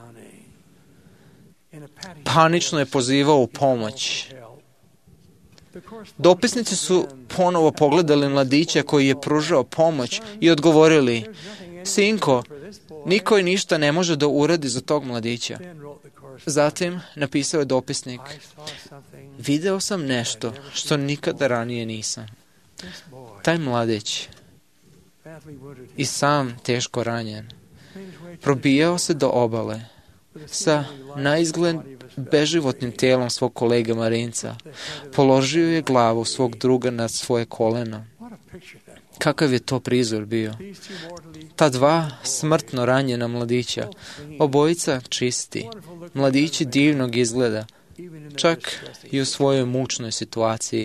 Panično je pozivao u pomoć. Dopisnici su ponovo pogledali mladića koji je pružao pomoć i odgovorili: sinko, niko i ništa ne može da uradi za tog mladića. Zatim napisao je dopisnik: video sam nešto što nikada ranije nisam. Taj mladić, i sam teško ranjen, probijao se do obale sa naizgled beživotnim telom svog kolege marinca. Položio je glavu svog druga na svoje koleno. Kakav je to prizor bio? Ta dva smrtno ranjena mladića, obojica čisti, mladići divnog izgleda, čak i u svojoj mučnoj situaciji.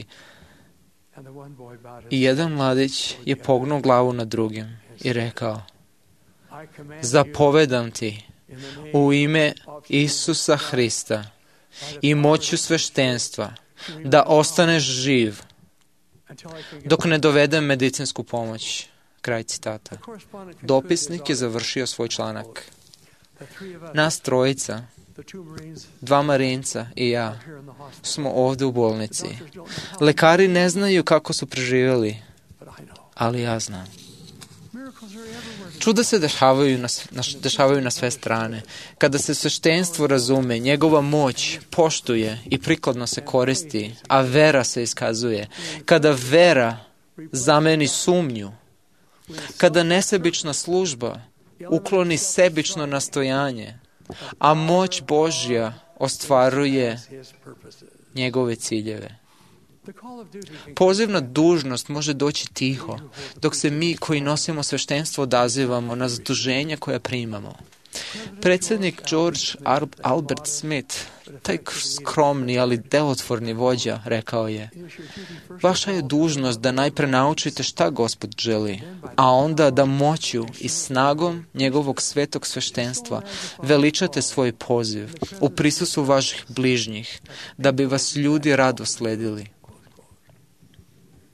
I jedan mladić je pognuo glavu nad drugim i rekao: zapovedam ti u ime Isusa Hrista i moću sveštenstva da ostaneš živ dok ne dovedem medicinsku pomoć. Kraj citata. Dopisnik je završio svoj članak. Nas trojica, 2 marinca i ja, smo ovdje u bolnici. Lekari ne znaju kako su preživjeli, ali ja znam. Čuda se dešavaju na sve strane. Kada se sveštenstvo razume, njegova moć poštuje i prikladno se koristi, a vera se iskazuje. Kada vera zameni sumnju, kada nesebična služba ukloni sebično nastojanje, a moć Božja ostvaruje njegove ciljeve. Poziv na dužnost može doći tiho, dok se mi koji nosimo sveštenstvo odazivamo na zaduženja koja primamo. Predsjednik George Albert Smith, taj skromni ali delotvorni vođa, rekao je: vaša je dužnost da najpre naučite šta Gospod želi, a onda da moću i snagom njegovog svetog sveštenstva veličate svoj poziv u prisustvu vaših bližnjih, da bi vas ljudi rado sledili.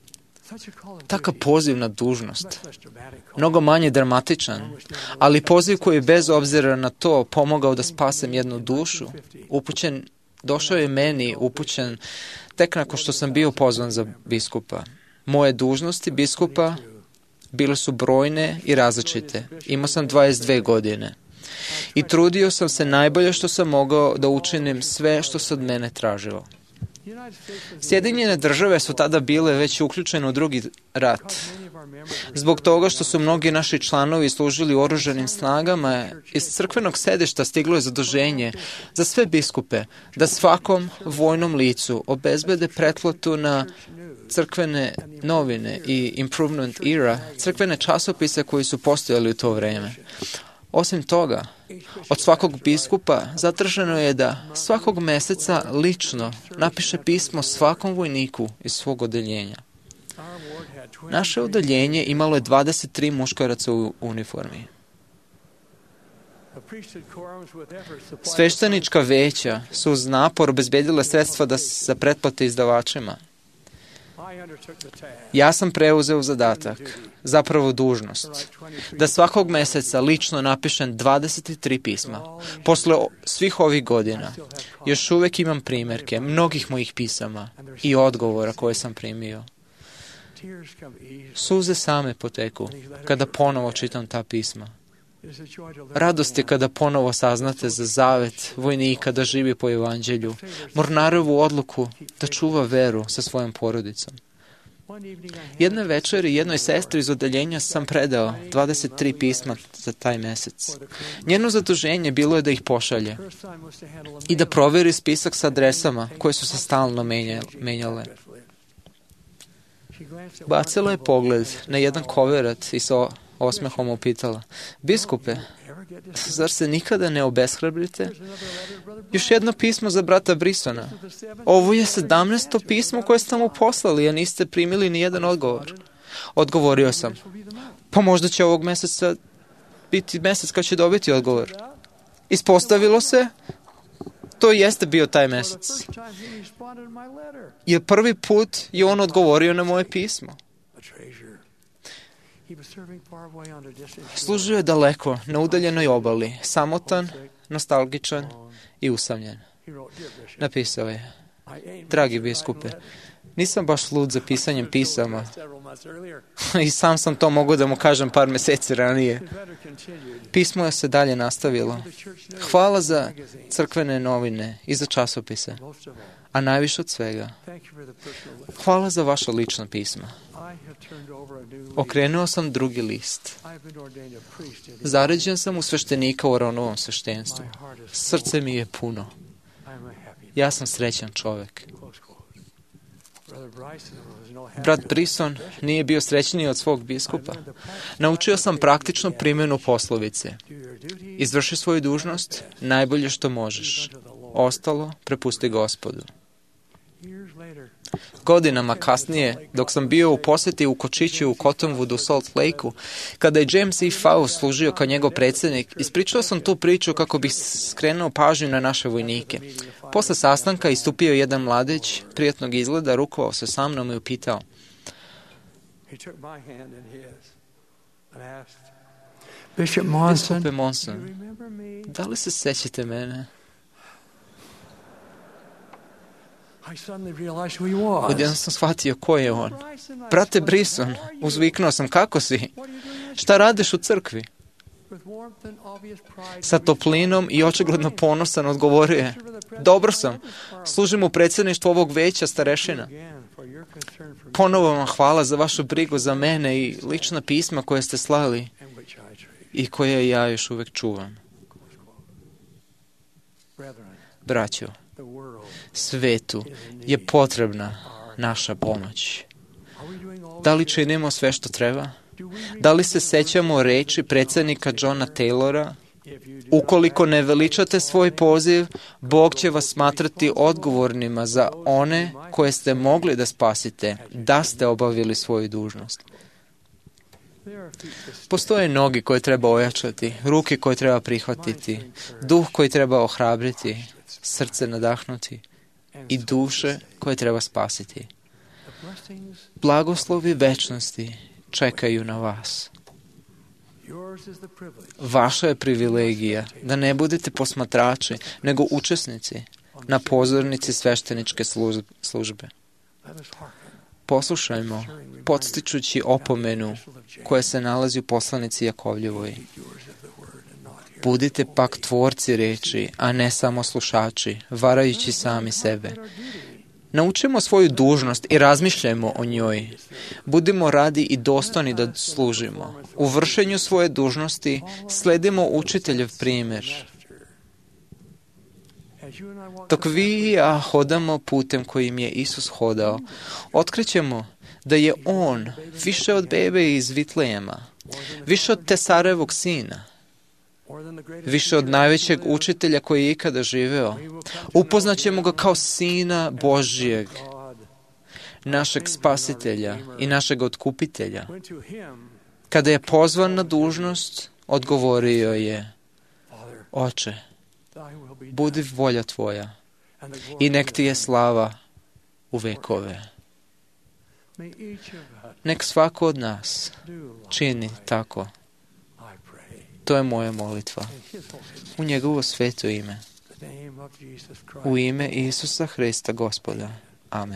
Takav poziv na dužnost, mnogo manje dramatičan, ali poziv koji je bez obzira na to pomogao da spasem jednu dušu, došao je meni upućen tek nakon što sam bio pozvan za biskupa. Moje dužnosti biskupa bile su brojne i različite. Imao sam 22 godine i trudio sam se najbolje što sam mogao da učinim sve što se od mene tražilo. Sjedinjene države su tada bile već uključene u drugi rat. Zbog toga što su mnogi naši članovi služili u oružanim snagama, iz crkvenog sedišta stiglo je zaduženje za sve biskupe da svakom vojnom licu obezbede pretplatu na crkvene novine i Improvement Era, crkvene časopise koji su postojali u to vreme. Osim toga, od svakog biskupa zatraženo je da svakog meseca lično napiše pismo svakom vojniku iz svog odeljenja. Naše odeljenje imalo je 23 muškaraca u uniformi. Sveštenička veća su uz napor obezbedile sredstva za pretplate izdavačima. Ja sam preuzeo zadatak, zapravo dužnost, da svakog meseca lično napišem 23 pisma. Posle svih ovih godina, još uvek imam primerke mnogih mojih pisama i odgovora koje sam primio. Suze same poteku kada ponovo čitam ta pisma. Radost je kada ponovo saznate za zavet vojnika da živi po evanđelju, mornarovu odluku da čuva veru sa svojom porodicom. Jedne večeri jednoj sestri iz odeljenja sam predao 23 pisma za taj mesec. Njeno zaduženje bilo je da ih pošalje i da proveri spisak sa adresama koje su se stalno menjale. Bacila je pogled na jedan koverat i sa osmehom upitala: "Biskupe, zar se nikada ne obeshrabrite? Još jedno pismo za brata Brisona. Ovo je 17. pismo koje ste mu poslali, a niste primili ni jedan odgovor." Odgovorio sam: "Pa možda će ovog meseca biti mesec kad će dobiti odgovor." Ispostavilo se, to jeste bio taj mesec. Jer prvi put je on odgovorio na moje pismo. Služio je daleko, na udaljenoj obali, samotan, nostalgičan i usamljen. Napisao je: "Dragi biskupe, nisam baš lud za pisanjem pisama." I sam sam to mogao da mu kažem par meseci ranije. Pismo je se dalje nastavilo. "Hvala za crkvene novine i za časopise, a najviše od svega, hvala za vaša lična pisma. Okrenuo sam drugi list. Zaređen sam u sveštenika u Aronovom sveštenstvu. Srce mi je puno. Ja sam srećan čovek." Brat Brison nije bio srećniji od svog biskupa. Naučio sam praktičnu primjenu poslovice: "Izvrši svoju dužnost najbolje što možeš. Ostalo prepusti Gospodu." Godinama kasnije, dok sam bio u poseti u kočiću u Cottonwoodu u Salt Lakeu, kada je James E. Faust služio kao njegov predsjednik, ispričao sam tu priču kako bih skrenuo pažnju na naše vojnike. Posle sastanka istupio jedan mladeć, prijatnog izgleda, rukovao se sa mnom i upitao: "Biskupe Monson, da li se sećate mene?" Odjednom sam shvatio ko je on. "Brate Brison," uzviknuo sam, "kako si? Šta radiš u crkvi?" Sa toplinom i očigledno ponosan odgovorio je: "Dobro sam, služim u predsjedništvu ovog veća starešina. Ponovo vam hvala za vašu brigu za mene i lična pisma koje ste slali i koje ja još uvek čuvam." Braćo, svetu je potrebna naša pomoć. Da li činimo sve što treba? Da li se sećamo reči predsjednika Johna Taylora? "Ukoliko ne veličate svoj poziv, Bog će vas smatrati odgovornima za one koje ste mogli da spasite, da ste obavili svoju dužnost." Postoje noge koje treba ojačati, ruke koje treba prihvatiti, duh koji treba ohrabriti, srce nadahnuti i duše koje treba spasiti. Blagoslovi večnosti čekaju na vas. Vaša je privilegija da ne budete posmatrači, nego učesnici na pozornici svešteničke službe. Poslušajmo, podstičući opomenu koja se nalazi u poslanici Jakovljevoj. Budite pak tvorci reči, a ne samo slušači, varajući sami sebe. Naučimo svoju dužnost i razmišljajmo o njoj. Budimo radi i dostojni da služimo. U vršenju svoje dužnosti sledimo učiteljev primjer. Dok vi i ja hodamo putem kojim je Isus hodao, otkrićemo da je On više od bebe iz Vitlejema, više od Tesarevog sina, više od najvećeg učitelja koji je ikada živeo. Upoznaćemo ga kao Sina Božijeg, našeg Spasitelja i našeg Otkupitelja. Kada je pozvan na dužnost, odgovorio je: Oče, budi volja Tvoja i nek Ti je slava u vekove. Nek svako od nas čini tako. To je moja molitva. U njegovo sveto ime. U ime Isusa Hrista Gospoda. Amen.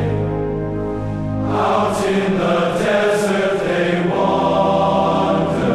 In the desert they wander.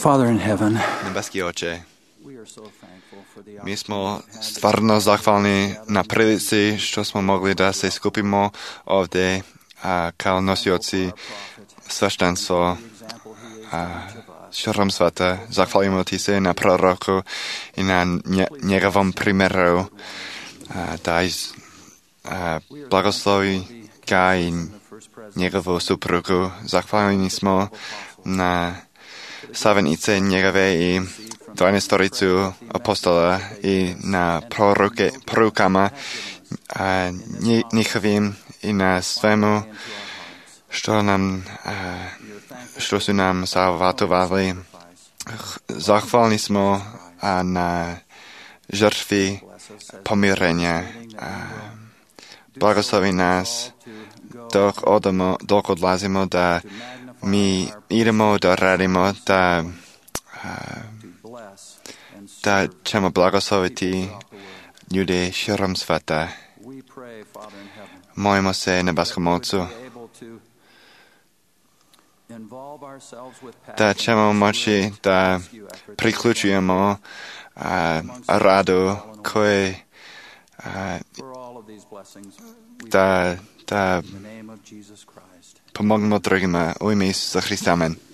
Father in heaven, Nebeský Oče, my smo stvarno zahvalni na prilici što smo mogli da se skupimo ovdje kao nosioci sveštenstvo širom sveta. Zahvalimo ti se na proroku i na njegovom primjeru da blagoslovi ga i njegovu suprugu. Zahvalni smo na savjetnice njegove i 12 apostola i na prorokama njihovim i na svemu što su nam savjetovali. Zahvalni smo na žrtvi pomirenja. Blagoslovi nas dok odlazimo, da mi idemo da radimo, da ćemo blagosloviti ljude širom sveta. Molimo se nebeskom Otcu da ćemo moći da priključujemo radu koje da pomognemo drugima u ime Isusa Hrista. Amen.